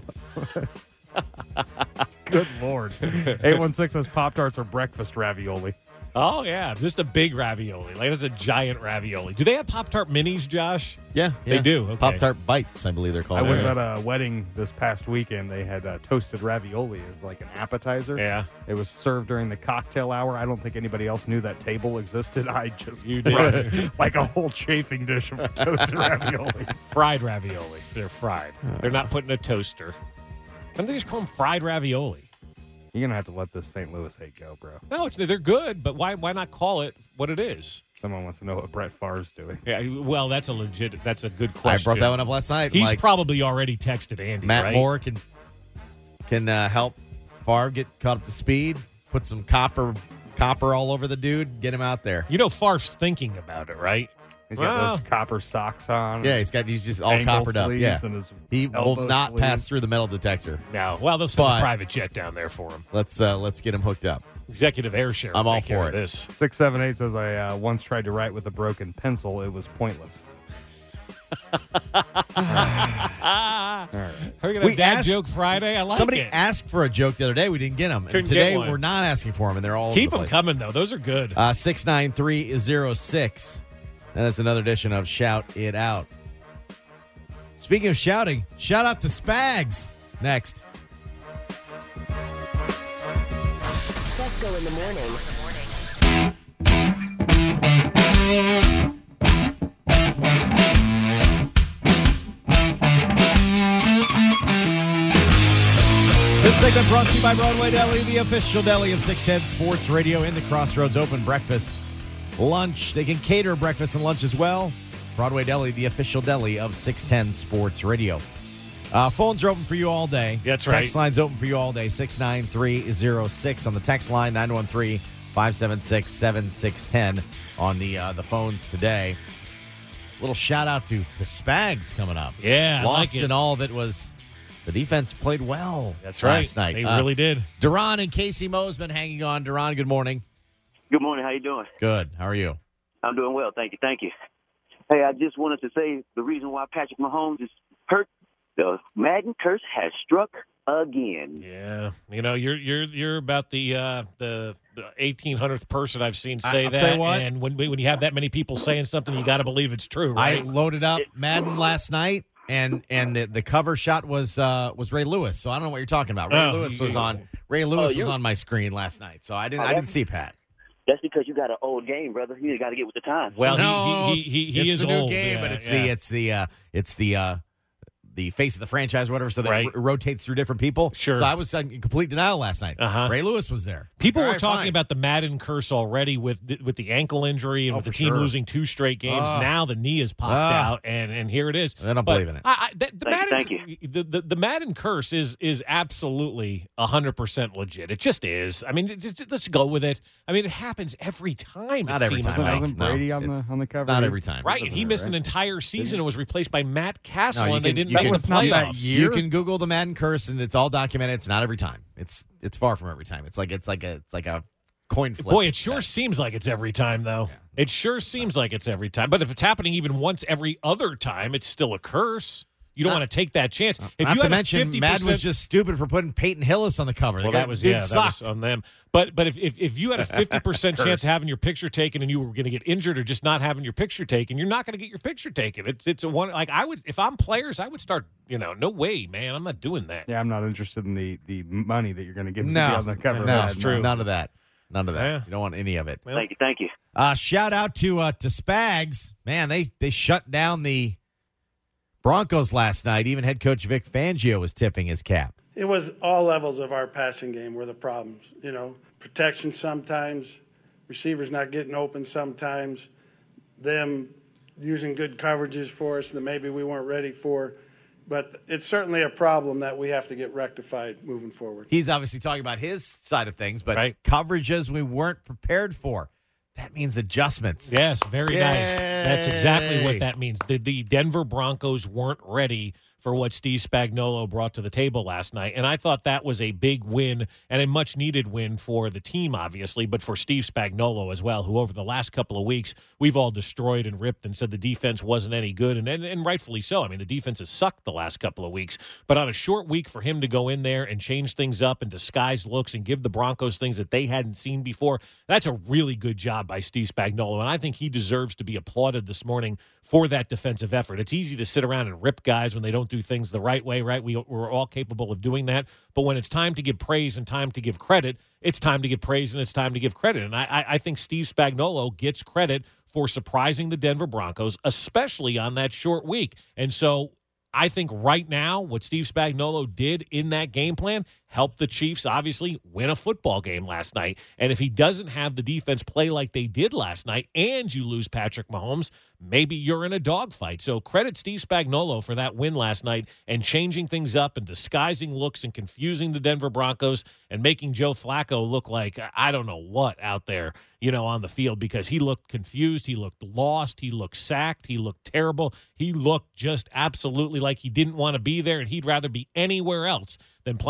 Good Lord. 816 says Pop-Tarts are breakfast ravioli. Oh, yeah. Just a big ravioli. Like, it's a giant ravioli. Do they have Pop-Tart minis, Josh? Yeah. They do. Okay. Pop-Tart Bites, I believe they're called. I was at a wedding this past weekend. They had toasted ravioli as like an appetizer. Yeah. It was served during the cocktail hour. I don't think anybody else knew that table existed. I just You did. like a whole chafing dish of toasted raviolis. Fried ravioli. They're fried. They're not put in a toaster. Why don't they just call them fried ravioli? You're going to have to let this St. Louis hate go, bro. No, they're good, but why not call it what it is? Someone wants to know what Brett Favre's doing. Yeah, well, that's a good question. I brought that one up last night. He's probably already texted Andy, Matt right? Moore can help Favre get caught up to speed, put some copper all over the dude, get him out there. You know Favre's thinking about it, right? He's got those copper socks on. Yeah, he's just all coppered up. Yeah, he will not pass through the metal detector. No, well, they'll send a private jet down there for him. Let's get him hooked up. Executive air share. I'm all for it. This 678 says I once tried to write with a broken pencil. It was pointless. All right. We're gonna have Dad Joke Friday. I like somebody it. asked for a joke the other day. We didn't get them. Couldn't Today get one. we're not asking for them, and they're all Keep over the them place. coming though. Those are good. 69306. And that's another edition of Shout It Out. Speaking of shouting, shout out to Spags. Next. Fesco in the morning. This segment brought to you by Broadway Deli, the official deli of 610 Sports Radio in the Crossroads Open breakfast, lunch. They can cater breakfast and lunch as well. Broadway Deli, the official deli of 610 Sports Radio. Phones are open for you all day. That's right. Text line's open for you all day. 69306 on the text line, 913-576-7610 on the phones today. Little shout out to Spags coming up. Yeah, Lost I like it. in all of it was the defense played well. That's right. Last night. They really did. Duran and Casey Moe's been hanging on. Duran, good morning. Good morning. How you doing? Good. How are you? I'm doing well. Thank you. Thank you. Hey, I just wanted to say the reason why Patrick Mahomes is hurt, the Madden curse has struck again. Yeah, you know, you're about the 1800th person I've seen say I'll that. tell you what. And when you have that many people saying something, you got to believe it's true, right? I loaded up Madden last night, and the cover shot was Ray Lewis. So I don't know what you're talking about. Ray Lewis was on my screen last night. So I didn't see Pat. That's because you got an old game, brother. You got to get with the times. Well, no, he it's is the new old, game, yeah, but it's the face of the franchise, or whatever, so that Right. it rotates through different people. Sure. So I was in complete denial last night. Ray Lewis was there. People All were right, talking fine. about the Madden curse already with the ankle injury and with the for team sure. losing 2 straight games. Now the knee has popped out, and here it is. I don't believe in it. Thank you. The Madden curse is absolutely 100% legit. It just is. I mean, let's go with it. I mean, it happens every time. Not it every seems time. like. Wasn't Brady on the cover? Not every time. Right, and he missed an entire season and was replaced by Matt Castle, No, you and they can- didn't you make can- the It's not that playoffs. year. You can Google the Madden curse, and it's all documented. It's not every time. It's far from every time. It's like a coin flip. Boy, it sure seems like it's every time, though. It sure seems like it's every time. But if it's happening even once every other time, it's still a curse. You don't want to take that chance. If Not you to had a mention, 50%, Madden was just stupid for putting Peyton Hillis on the cover. well, The guy- that was dude that sucked. was on them. But if you had a 50% chance of having your picture taken and you were going to get injured or just not having your picture taken, you're not going to get your picture taken. It's a one like I would if I'm players, I would start. No way, man. I'm not doing that. Yeah, I'm not interested in the money that you're going to give me to be No, on the cover. of no, Madden. true. None of that. None of that. Yeah. You don't want any of it. Thank you. Thank you. Shout out to Spags. Man, they shut down the Broncos last night. Even head coach Vic Fangio was tipping his cap. It was all levels of our passing game were the problems. Protection sometimes, receivers not getting open sometimes, them using good coverages for us that maybe we weren't ready for. But it's certainly a problem that we have to get rectified moving forward. He's obviously talking about his side of things, but Right. coverages we weren't prepared for. That means adjustments. Yes, very nice. That's exactly Yay. what that means. The Denver Broncos weren't ready for what Steve Spagnuolo brought to the table last night. And I thought that was a big win and a much-needed win for the team, obviously, but for Steve Spagnuolo as well, who over the last couple of weeks we've all destroyed and ripped and said the defense wasn't any good, and rightfully so. I mean, the defense has sucked the last couple of weeks. But on a short week for him to go in there and change things up and disguise looks and give the Broncos things that they hadn't seen before, that's a really good job by Steve Spagnuolo, and I think he deserves to be applauded this morning for that defensive effort. It's easy to sit around and rip guys when they don't do things the right way, right? We're all capable of doing that. But when it's time to give praise and time to give credit, it's time to give praise and it's time to give credit. And I think Steve Spagnuolo gets credit for surprising the Denver Broncos, especially on that short week. And so I think right now what Steve Spagnuolo did in that game plan helped the Chiefs obviously win a football game last night. And if he doesn't have the defense play like they did last night and you lose Patrick Mahomes, maybe you're in a dogfight. So credit Steve Spagnuolo for that win last night and changing things up and disguising looks and confusing the Denver Broncos and making Joe Flacco look like I don't know what out there, on the field, because he looked confused, he looked lost, he looked sacked, he looked terrible. He looked just absolutely like he didn't want to be there and he'd rather be anywhere else than playing against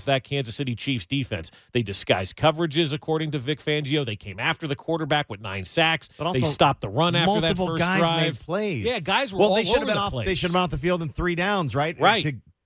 that Kansas City Chiefs defense. They disguised coverages, according to Vic Fangio. They came after the quarterback with 9 sacks. But also, they stopped the run after that multiple first guys drive. made plays. Yeah, guys were all they should have over been the off. place. They should have been off the field in 3 downs, right? Right.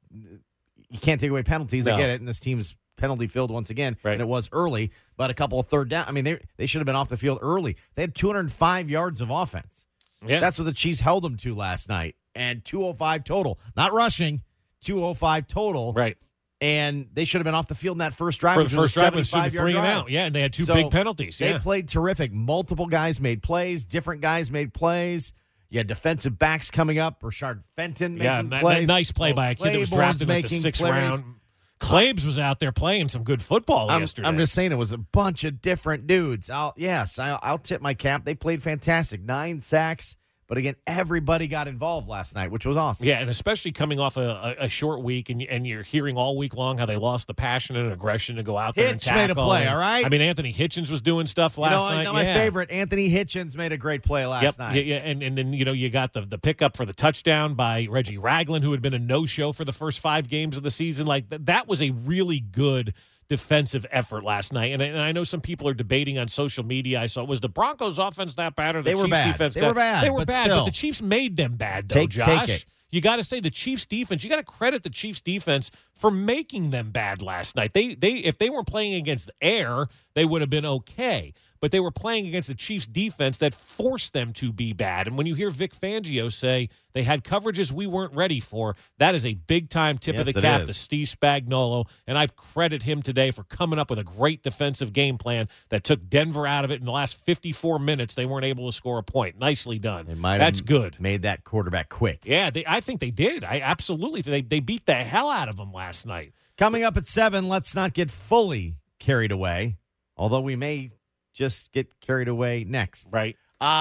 You can't take away penalties. No. I get it, and this team's penalty filled once again, Right. and it was early. But a couple of third down. I mean, they should have been off the field early. They had 205 yards of offense. Yeah. That's what the Chiefs held them to last night, and 205 total, not rushing, 205 total. Right. And they should have been off the field in that first drive, For which the first was a drive, it should be 75-yard 3 and drive. out. Yeah, and they had 2 So big penalties. They Yeah. played terrific. Multiple guys made plays. Different guys made plays. You had defensive backs coming up. Rashard Fenton making plays. Nice play by a kid that was Claiborne's drafted at the making 6th plays. round. Claibs was out there playing some good football yesterday. I'm just saying it was a bunch of different dudes. I'll tip my cap. They played fantastic. 9 sacks. But again, everybody got involved last night, which was awesome. Yeah, and especially coming off a short week, and you're hearing all week long how they lost the passion and aggression to go out there and Hitch tackle. made a play, And, all right? I mean, Anthony Hitchens was doing stuff last night. My favorite, Anthony Hitchens, made a great play last night. Yeah, and then you got the pickup for the touchdown by Reggie Ragland, who had been a no-show for the first 5 games of the season. Like that was a really good defensive effort last night. And I know some people are debating on social media. I saw, was the Broncos offense that bad or the Chiefs defense? They were bad. They were but bad, still. but the Chiefs made them bad, though, Josh. Take it. You got to say the Chiefs defense, you got to credit the Chiefs defense for making them bad last night. They if they weren't playing against air, they would have been okay. But they were playing against the Chiefs defense that forced them to be bad. And when you hear Vic Fangio say they had coverages we weren't ready for, that is a big-time tip of the cap to Steve Spagnuolo. And I credit him today for coming up with a great defensive game plan that took Denver out of it. In the last 54 minutes, they weren't able to score a point. Nicely done. That's good. Made that quarterback quit. Yeah, I think they did. They beat the hell out of them last night. Coming up at 7, let's not get fully carried away, although we may just get carried away next. Right.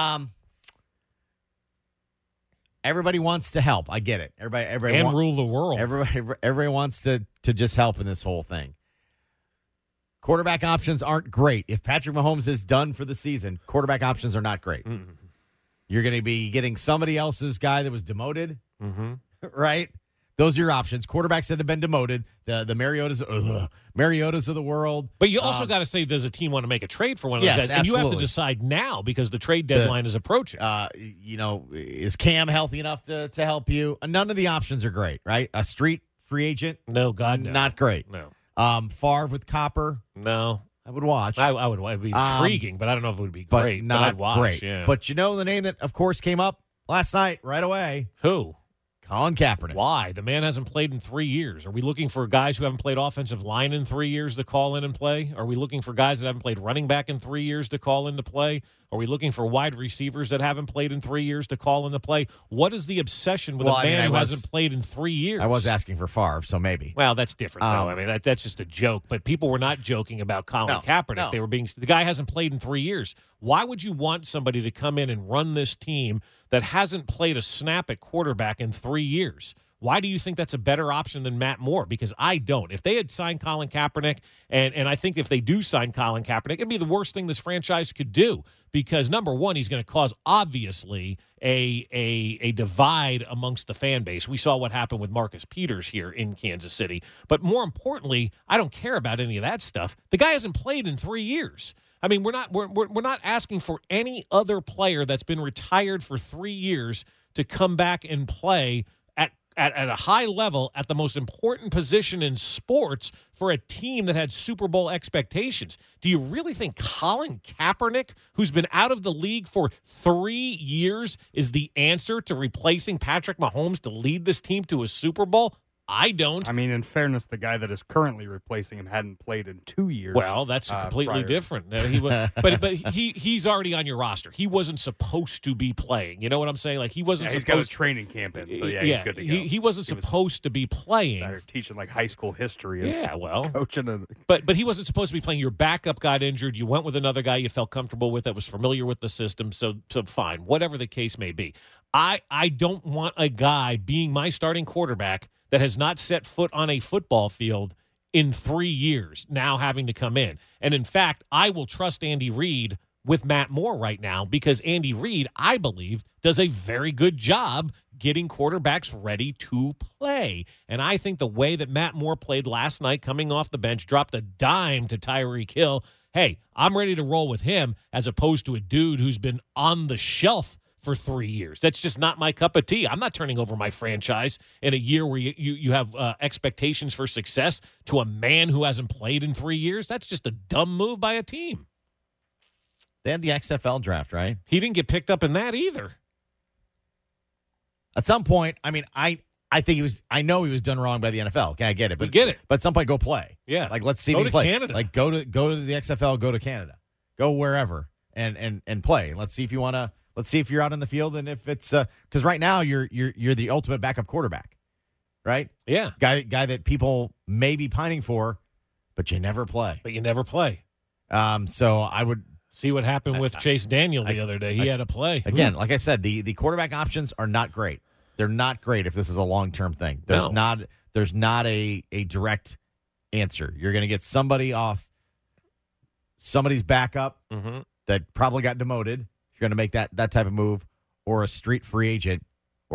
Everybody wants to help. I get it. Everybody and rule the world. Everybody wants to just help in this whole thing. Quarterback options aren't great. If Patrick Mahomes is done for the season, quarterback options are not great. Mm-hmm. You're going to be getting somebody else's guy that was demoted, right? Those are your options. Quarterbacks that have been demoted, the Mariotas of the world. But you also got to say, does a team want to make a trade for one of those yes, guys? And you have to absolutely. decide now because the trade deadline is approaching. Is Cam healthy enough to help you? None of the options are great, right? A street free agent? No, God, no. Not great. No. Favre with Copper? No. I would watch. I would. It would be intriguing, but I don't know if it would be but great. Not but I'd watch. great. Yeah. But you know the name that, of course, came up last night right away? Who? Colin Kaepernick. Why? The man hasn't played in 3 years. Are we looking for guys who haven't played offensive line in 3 years to call in and play? Are we looking for guys that haven't played running back in 3 years to call in to play? Are we looking for wide receivers that haven't played in 3 years to call in to play? What is the obsession with a man who hasn't played in 3 years? I was asking for Favre, so maybe. Well, that's different, though. I mean, that's just a joke. But people were not joking about Colin Kaepernick. No. They were being the guy hasn't played in 3 years. Why would you want somebody to come in and run this team that hasn't played a snap at quarterback in 3 years? Why do you think that's a better option than Matt Moore? Because I don't. If they had signed Colin Kaepernick, and I think if they do sign Colin Kaepernick, it'd be the worst thing this franchise could do. Because, number one, he's going to cause, obviously, a divide amongst the fan base. We saw what happened with Marcus Peters here in Kansas City. But more importantly, I don't care about any of that stuff. The guy hasn't played in 3 years. I mean, we're not asking for any other player that's been retired for 3 years to come back and play at a high level at the most important position in sports for a team that had Super Bowl expectations. Do you really think Colin Kaepernick, who's been out of the league for 3 years, is the answer to replacing Patrick Mahomes to lead this team to a Super Bowl? I don't. I mean, in fairness, the guy that is currently replacing him hadn't played in 2 years. Well, that's completely different. He's already on your roster. He wasn't supposed to be playing. You know what I'm saying? Like he wasn't. He's got a training camp in, so he's good to go. He wasn't supposed to be playing. Teaching like high school history. And coaching. But he wasn't supposed to be playing. Your backup got injured. You went with another guy you felt comfortable with that was familiar with the system. So fine, whatever the case may be. I don't want a guy being my starting quarterback that has not set foot on a football field in 3 years, now having to come in. And in fact, I will trust Andy Reid with Matt Moore right now because Andy Reid, I believe, does a very good job getting quarterbacks ready to play. And I think the way that Matt Moore played last night, coming off the bench, dropped a dime to Tyreek Hill. Hey, I'm ready to roll with him as opposed to a dude who's been on the shelf for 3 years. That's just not my cup of tea. I'm not turning over my franchise in a year where you have expectations for success to a man who hasn't played in 3 years. That's just a dumb move by a team. They had the XFL draft, right? He didn't get picked up in that either. At some point, I mean, I think I know he was done wrong by the NFL. Okay, I get it. But get it. But at some point, go play. Yeah. Like, let's see Go if he to play. Canada. Like, go to the XFL, go to Canada. Go wherever and play. Let's see if you want to. Let's see if you're out in the field and if it's because right now you're the ultimate backup quarterback, right? Yeah, guy that people may be pining for, but you never play. So I would see what happened with Chase Daniel the other day. He had to play again. Like I said, the quarterback options are not great. They're not great if this is a long-term thing. There's not a direct answer. You're going to get somebody off somebody's backup that probably got demoted. You're going to make that type of move, or a street free agent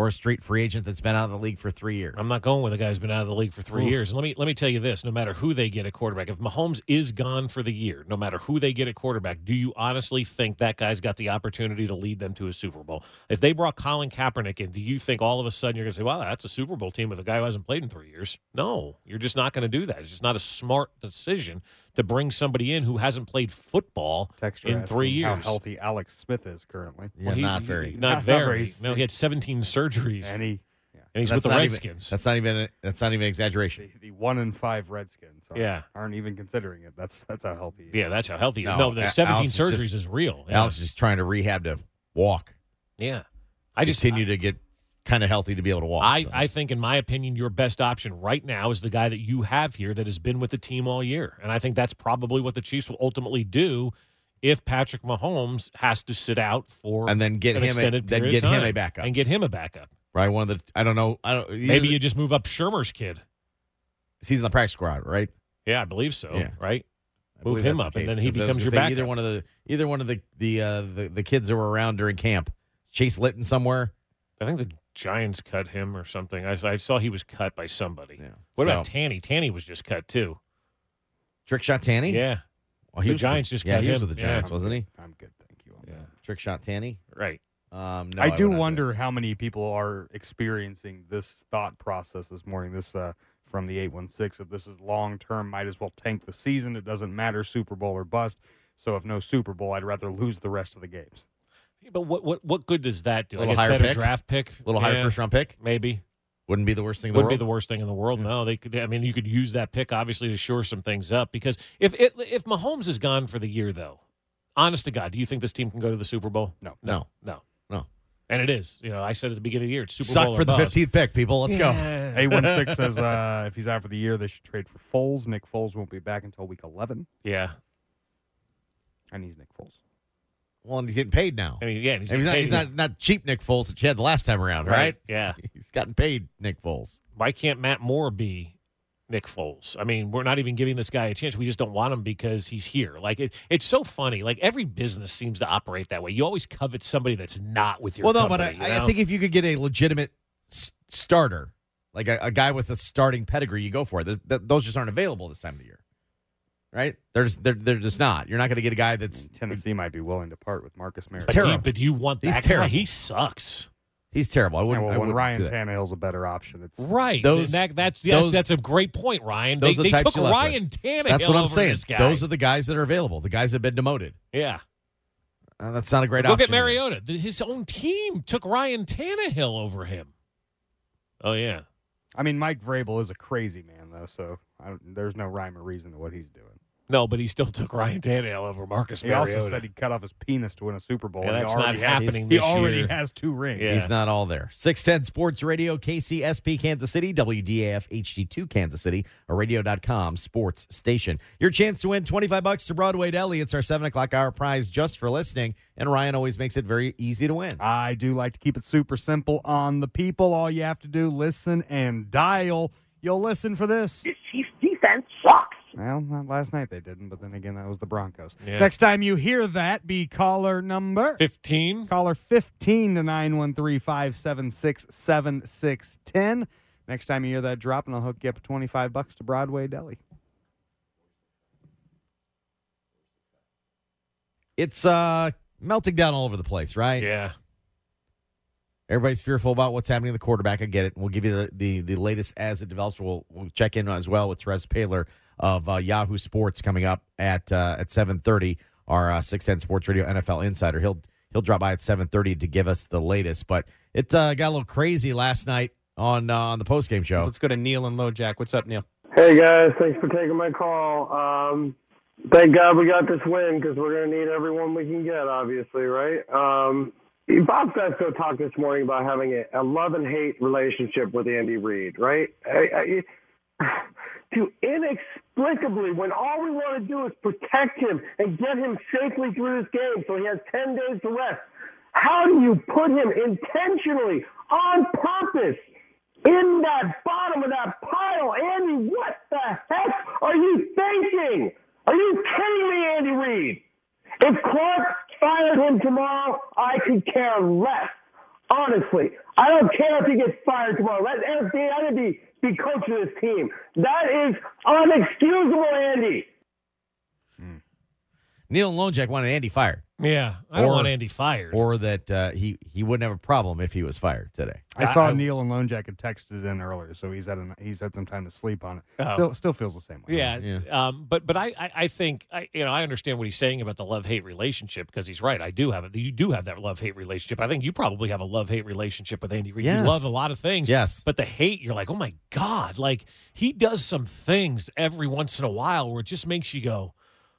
that's been out of the league for 3 years. I'm not going with a guy who's been out of the league for 3 years. And let me tell you this, no matter who they get at quarterback, if Mahomes is gone for the year, no matter who they get at quarterback, do you honestly think that guy's got the opportunity to lead them to a Super Bowl? If they brought Colin Kaepernick in, do you think all of a sudden you're going to say, wow, that's a Super Bowl team with a guy who hasn't played in 3 years? No, you're just not going to do that. It's just not a smart decision to bring somebody in who hasn't played football in 3 years. How healthy Alex Smith is currently. Yeah, not very. Not very. No, he had 17 surgeries. And he's with the Redskins. That's not even an exaggeration. The 1-5 Redskins Yeah. aren't even considering it. That's how healthy he is. Yeah, that's how healthy he is. No, the 17 surgeries is real. Yeah. Alex is just trying to rehab to walk. Yeah. I continue to get kind of healthy to be able to walk. I think, in my opinion, your best option right now is the guy that you have here that has been with the team all year. And I think that's probably what the Chiefs will ultimately do if Patrick Mahomes has to sit out for and then get an him extended period of time. a backup. And get him a backup. Right, one of the I don't know. Maybe you just move up Shermer's kid. He's in the practice squad, right? Yeah, I believe so. Yeah. Right. Move him up, and then he becomes your backup. Either one of the kids that were around during camp. Chase Litton somewhere. I think the Giants cut him or something. I saw he was cut by somebody. Yeah. What about Tanny? Tanny was just cut too. Trick shot Tanny? Yeah. Well, the Giants just cut him. He was with the Giants, wasn't he? I'm good, thank you. Trick shot Tanny? Right. No, I do wonder how many people are experiencing this thought process this morning. This from the 816. If this is long term, might as well tank the season. It doesn't matter, Super Bowl or bust. So if no Super Bowl, I'd rather lose the rest of the games. But what good does that do? A little I guess higher better pick? draft pick, A little higher first round pick? maybe. Wouldn't be the worst thing in the Wouldn't world. be the worst thing in the world. No, they could. I mean, you could use that pick obviously to shore some things up. Because if Mahomes is gone for the year, though, honest to God, do you think this team can go to the Super Bowl? No. And it is. You know, I said at the beginning of the year, it's Super Suck Bowl for or the bust. 15th pick, people. Let's go. 816 says if he's out for the year, they should trade for Foles. Nick Foles won't be back until week 11. Yeah. And he's Nick Foles. Well, and he's getting paid now. I mean, yeah, He's not cheap Nick Foles that you had the last time around, right? Yeah. He's gotten paid Nick Foles. Why can't Matt Moore be Nick Foles? I mean, we're not even giving this guy a chance. We just don't want him because he's here. Like, it's so funny. Like, every business seems to operate that way. You always covet somebody that's not with your company. But I think if you could get a legitimate starter, like a guy with a starting pedigree, you go for it. Those just aren't available this time of the year, right? They're just not. You're not going to get a guy that's Tennessee might be willing to part with Marcus Mariota. terrible. But do you want that He's guy? terrible. He sucks. He's terrible. I wouldn't. When Ryan Tannehill's a better option, it's right. That's a great point, Ryan. They took Ryan Tannehill. That's what I'm over saying. this guy. Those are the guys that are available. The guys that have been demoted. Yeah. That's not a great Look option. at Mariota. His own team took Ryan Tannehill over him. Oh, yeah. I mean, Mike Vrabel is a crazy man, though, so there's no rhyme or reason to what he's doing. No, but he still took Ryan Tannehill over Marcus Mariota. He also said he'd cut off his penis to win a Super Bowl. Yeah, that's not happening He this already year. has 2 rings. Yeah. He's not all there. 610 Sports Radio, KCSP Kansas City, WDAF HD2 Kansas City, a radio.com sports station. Your chance to win $25 to Broadway Deli. It's our 7 o'clock hour prize just for listening, and Ryan always makes it very easy to win. I do like to keep it super simple on the people. All you have to do, listen and dial. You'll listen for this. This Chiefs defense sucks. Well, not last night they didn't, but then again, that was the Broncos. Yeah. Next time you hear that, be caller number 15. Caller 15 to 913-576-7610. Next time you hear that drop, and I'll hook you up $25 to Broadway Deli. It's melting down all over the place, right? Yeah. Everybody's fearful about what's happening to the quarterback. I get it. We'll give you the latest as it develops. We'll check in as well with Terez Paylor of Yahoo Sports coming up at 7:30. Our 610 Sports Radio NFL Insider. He'll drop by at 7:30 to give us the latest. But it got a little crazy last night on the postgame show. Let's go to Neil and LoJack. What's up, Neil? Hey guys, thanks for taking my call. Thank God we got this win because we're going to need everyone we can get, obviously, right? Bob Fesco talked this morning about having a love and hate relationship with Andy Reid, right? To inexplicably, when all we want to do is protect him and get him safely through this game so he has 10 days to rest, how do you put him intentionally, on purpose, in that bottom of that pile? Andy, what the heck are you thinking? Are you kidding me, Andy Reid? If Clark fired him tomorrow, I could care less. Honestly, I don't care if he gets fired tomorrow. Let Andy be coach of this team. That is unexcusable, Andy. Neil and Lonejack wanted Andy fired. Yeah, I don't want Andy fired. Or that he wouldn't have a problem if he was fired today. I saw Neil and Lonejack had texted it in earlier, so he's had some time to sleep on it. Still feels the same way. Yeah. But I think I understand what he's saying about the love-hate relationship because he's right. I do have it. You do have that love-hate relationship. I think you probably have a love-hate relationship with Andy Reid. Yes. You love a lot of things. Yes. But the hate, you're like, oh my God, like he does some things every once in a while where it just makes you go,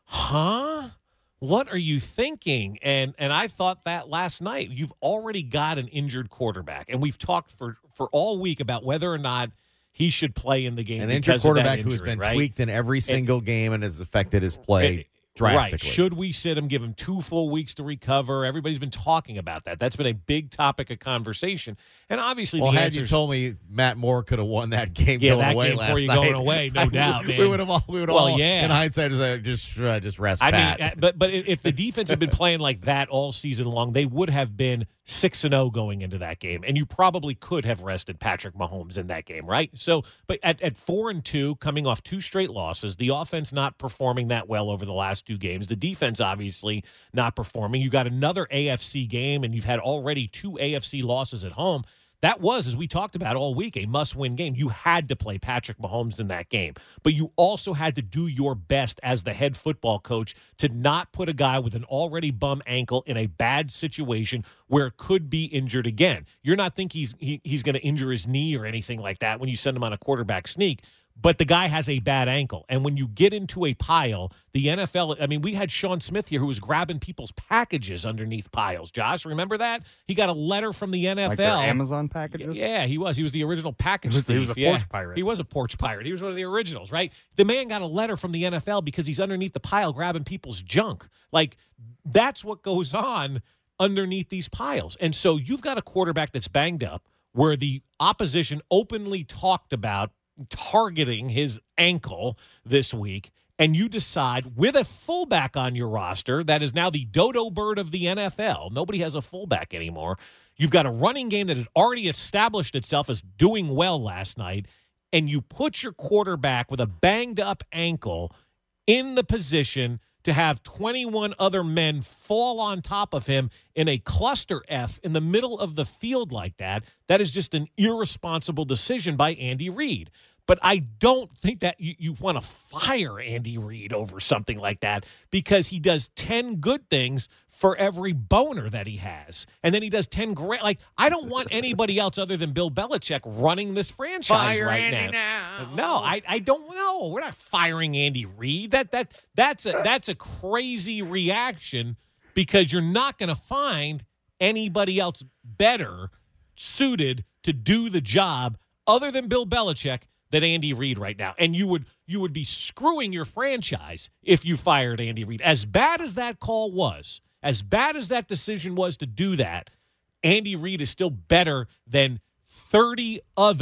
huh? What are you thinking? And I thought that last night. You've already got an injured quarterback, and we've talked for all week about whether or not he should play in the game. An injured quarterback who's been tweaked in every single game and has affected his play drastically. Right. Should we sit him, give him 2 full weeks to recover? Everybody's been talking about that. That's been a big topic of conversation. And obviously, well, the had you told me Matt Moore could have won that game going away last night. Going away, no doubt, man. We would have all in hindsight, just rest Pat. But if the defense had been playing like that all season long, they would have been 6-0 going into that game. And you probably could have rested Patrick Mahomes in that game, right? So, but at 4-2, coming off 2 straight losses, the offense not performing that well over the last 2 games, the defense obviously not performing. You got another AFC game, and you've had already 2 AFC losses at home. That was, as we talked about all week, a must-win game. You had to play Patrick Mahomes in that game. But you also had to do your best as the head football coach to not put a guy with an already bum ankle in a bad situation where it could be injured again. You're not thinking he's going to injure his knee or anything like that when you send him on a quarterback sneak. But the guy has a bad ankle. And when you get into a pile, the NFL, I mean, we had Sean Smith here who was grabbing people's packages underneath piles. Josh, remember that? He got a letter from the NFL. Like their Amazon packages? Yeah, he was. He was the original package thief. He was a porch pirate. He was a porch pirate. He was one of the originals, right? The man got a letter from the NFL because he's underneath the pile grabbing people's junk. Like, that's what goes on underneath these piles. And so you've got a quarterback that's banged up where the opposition openly talked about targeting his ankle this week, and you decide with a fullback on your roster that is now the dodo bird of the NFL. Nobody has a fullback anymore. You've got a running game that had already established itself as doing well last night, and you put your quarterback with a banged up ankle in the position to have 21 other men fall on top of him in a cluster F in the middle of the field like that. That is just an irresponsible decision by Andy Reid. But I don't think that you want to fire Andy Reid over something like that because he does 10 good things for every boner that he has. And then he does 10 great. Like, I don't want anybody else other than Bill Belichick running this franchise Fire right Andy now. No, I don't know. We're not firing Andy Reid. That's a crazy reaction because you're not going to find anybody else better suited to do the job other than Bill Belichick than Andy Reid right now. And you would be screwing your franchise if you fired Andy Reid. As bad as that call was, as bad as that decision was to do that, Andy Reid is still better than 30 other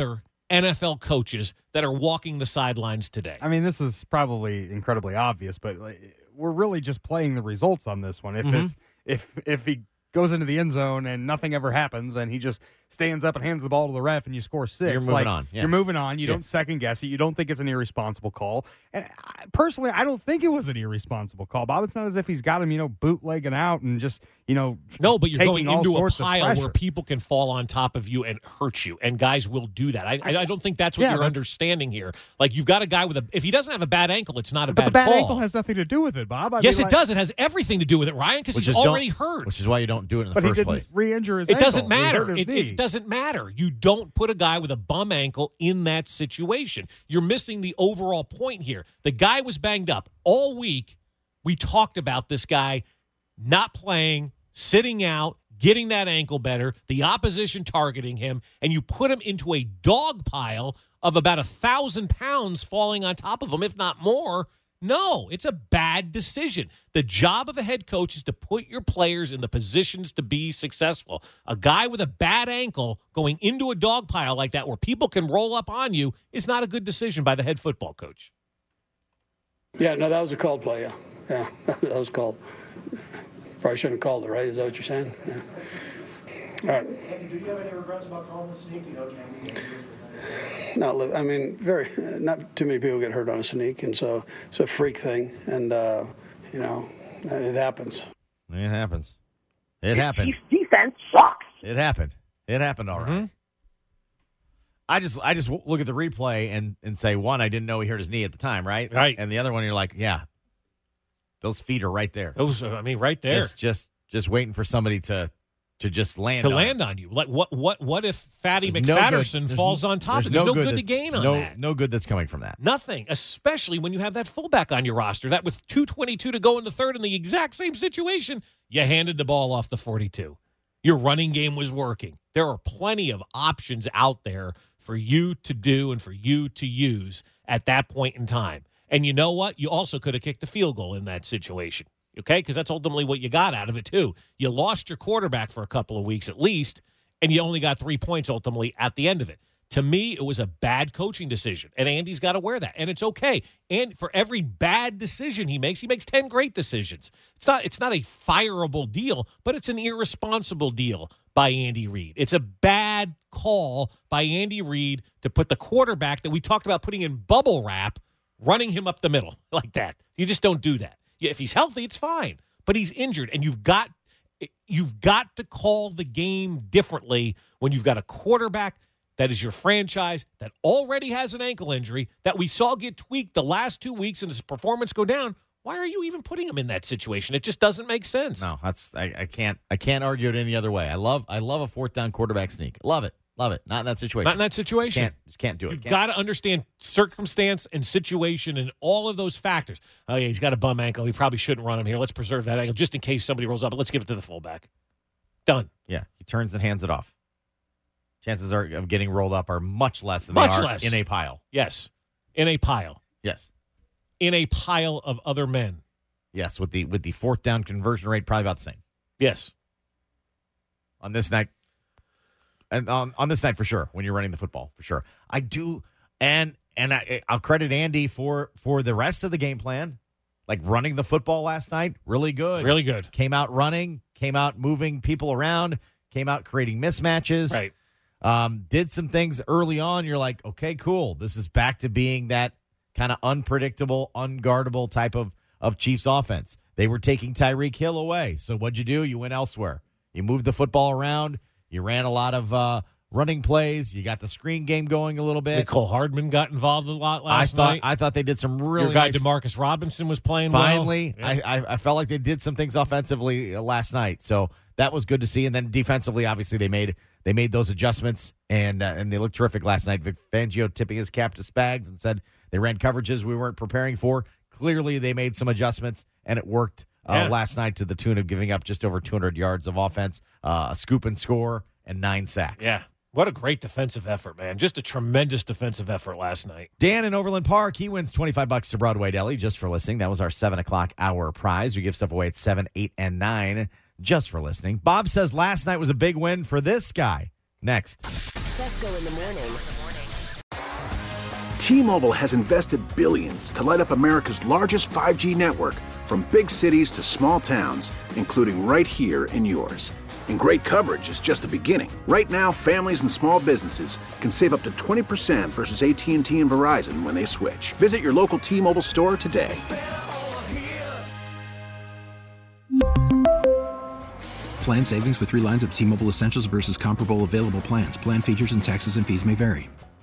NFL coaches that are walking the sidelines today? I mean, this is probably incredibly obvious, but we're really just playing the results on this one. If it's if he goes into the end zone and nothing ever happens and he just stands up and hands the ball to the ref and you score 6. You're moving on. Yeah. You're moving on. You don't second guess it. You don't think it's an irresponsible call. And personally, I don't think it was an irresponsible call, Bob. It's not as if he's got him, bootlegging out and just, No, but you're going into a pile where people can fall on top of you and hurt you, and guys will do that. I don't think that's what you're understanding here. Like, you've got a guy if he doesn't have a bad ankle, it's not a bad call. But the bad ankle has nothing to do with it, Bob. Yes, it does. It has everything to do with it, Ryan, because he's already hurt. Which is why you don't do it in the first place. Re-injure his ankle. It doesn't matter. It doesn't matter. You don't put a guy with a bum ankle in that situation. You're missing the overall point here. The guy was banged up. All week, we talked about this guy not playing, sitting out, getting that ankle better, the opposition targeting him, and you put him into a dog pile of about 1,000 pounds falling on top of him, if not more. No, it's a bad decision. The job of a head coach is to put your players in the positions to be successful. A guy with a bad ankle going into a dog pile like that where people can roll up on you is not a good decision by the head football coach. Yeah, no, that was a called play, Yeah, that was called. Probably shouldn't have called it, right? Is that what you're saying? Yeah. All right. Do you have any regrets about calling the sneak? No, I mean, not too many people get hurt on a sneak, and so it's a freak thing, and it happens. It happens. It happened. Defense sucks. It happened. It happened all right. I just look at the replay and say, one, I didn't know he hurt his knee at the time, right? Right. And the other one, you're like, yeah, those feet are right there. Right there. Just waiting for somebody to just land on you. Like what if Fatty McFatterson falls on top? There's no good to gain on that. No good that's coming from that. Nothing, especially when you have that fullback on your roster. That with 2:22 to go in the third in the exact same situation, you handed the ball off the 42. Your running game was working. There are plenty of options out there for you to do and for you to use at that point in time. And you know what? You also could have kicked the field goal in that situation. Okay, because that's ultimately what you got out of it, too. You lost your quarterback for a couple of weeks at least, and you only got 3 points ultimately at the end of it. To me, it was a bad coaching decision, and Andy's got to wear that, and it's okay. And for every bad decision he makes 10 great decisions. It's not a fireable deal, but it's an irresponsible deal by Andy Reid. It's a bad call by Andy Reid to put the quarterback that we talked about putting in bubble wrap, running him up the middle like that. You just don't do that. Yeah, if he's healthy, it's fine. But he's injured, and you've got to call the game differently when you've got a quarterback that is your franchise that already has an ankle injury that we saw get tweaked the last 2 weeks and his performance go down. Why are you even putting him in that situation? It just doesn't make sense. No, I can't argue it any other way. I love a fourth down quarterback sneak. Love it. Love it. Not in that situation. Not in that situation. Just can't do it. You've got to understand circumstance and situation and all of those factors. Oh, yeah, he's got a bum ankle. He probably shouldn't run him here. Let's preserve that ankle just in case somebody rolls up. But let's give it to the fullback. Done. Yeah, he turns and hands it off. Chances of getting rolled up are much less than they are in a pile. Yes. In a pile. Yes. In a pile of other men. Yes, with the fourth down conversion rate probably about the same. Yes. On this night. And on this night for sure, when you're running the football, for sure. I do, and I'll credit Andy for the rest of the game plan. Like running the football last night, really good. Really good. Came out running, came out moving people around, came out creating mismatches. Right. Did some things early on. You're like, okay, cool. This is back to being that kind of unpredictable, unguardable type of Chiefs offense. They were taking Tyreek Hill away. So what'd you do? You went elsewhere. You moved the football around. You ran a lot of running plays. You got the screen game going a little bit. Nicole Hardman got involved a lot last night. I thought they did some really Your guy nice. Demarcus Robinson was playing Finally, well. Yeah. I felt like they did some things offensively last night. So that was good to see. And then defensively, obviously, they made those adjustments, and they looked terrific last night. Vic Fangio tipping his cap to Spags and said they ran coverages we weren't preparing for. Clearly, they made some adjustments, and it worked last night to the tune of giving up just over 200 yards of offense, a scoop and score, and 9 sacks. Yeah. What a great defensive effort, man. Just a tremendous defensive effort last night. Dan in Overland Park, he wins $25 to Broadway Deli just for listening. That was our 7 o'clock hour prize. We give stuff away at 7, 8, and 9 just for listening. Bob says last night was a big win for this guy. Next. Fesco in the morning. T-Mobile has invested billions to light up America's largest 5G network, from big cities to small towns, including right here in yours. And great coverage is just the beginning. Right now, families and small businesses can save up to 20% versus AT&T and Verizon when they switch. Visit your local T-Mobile store today. Plan savings with 3 lines of T-Mobile Essentials versus comparable available plans. Plan features and taxes and fees may vary.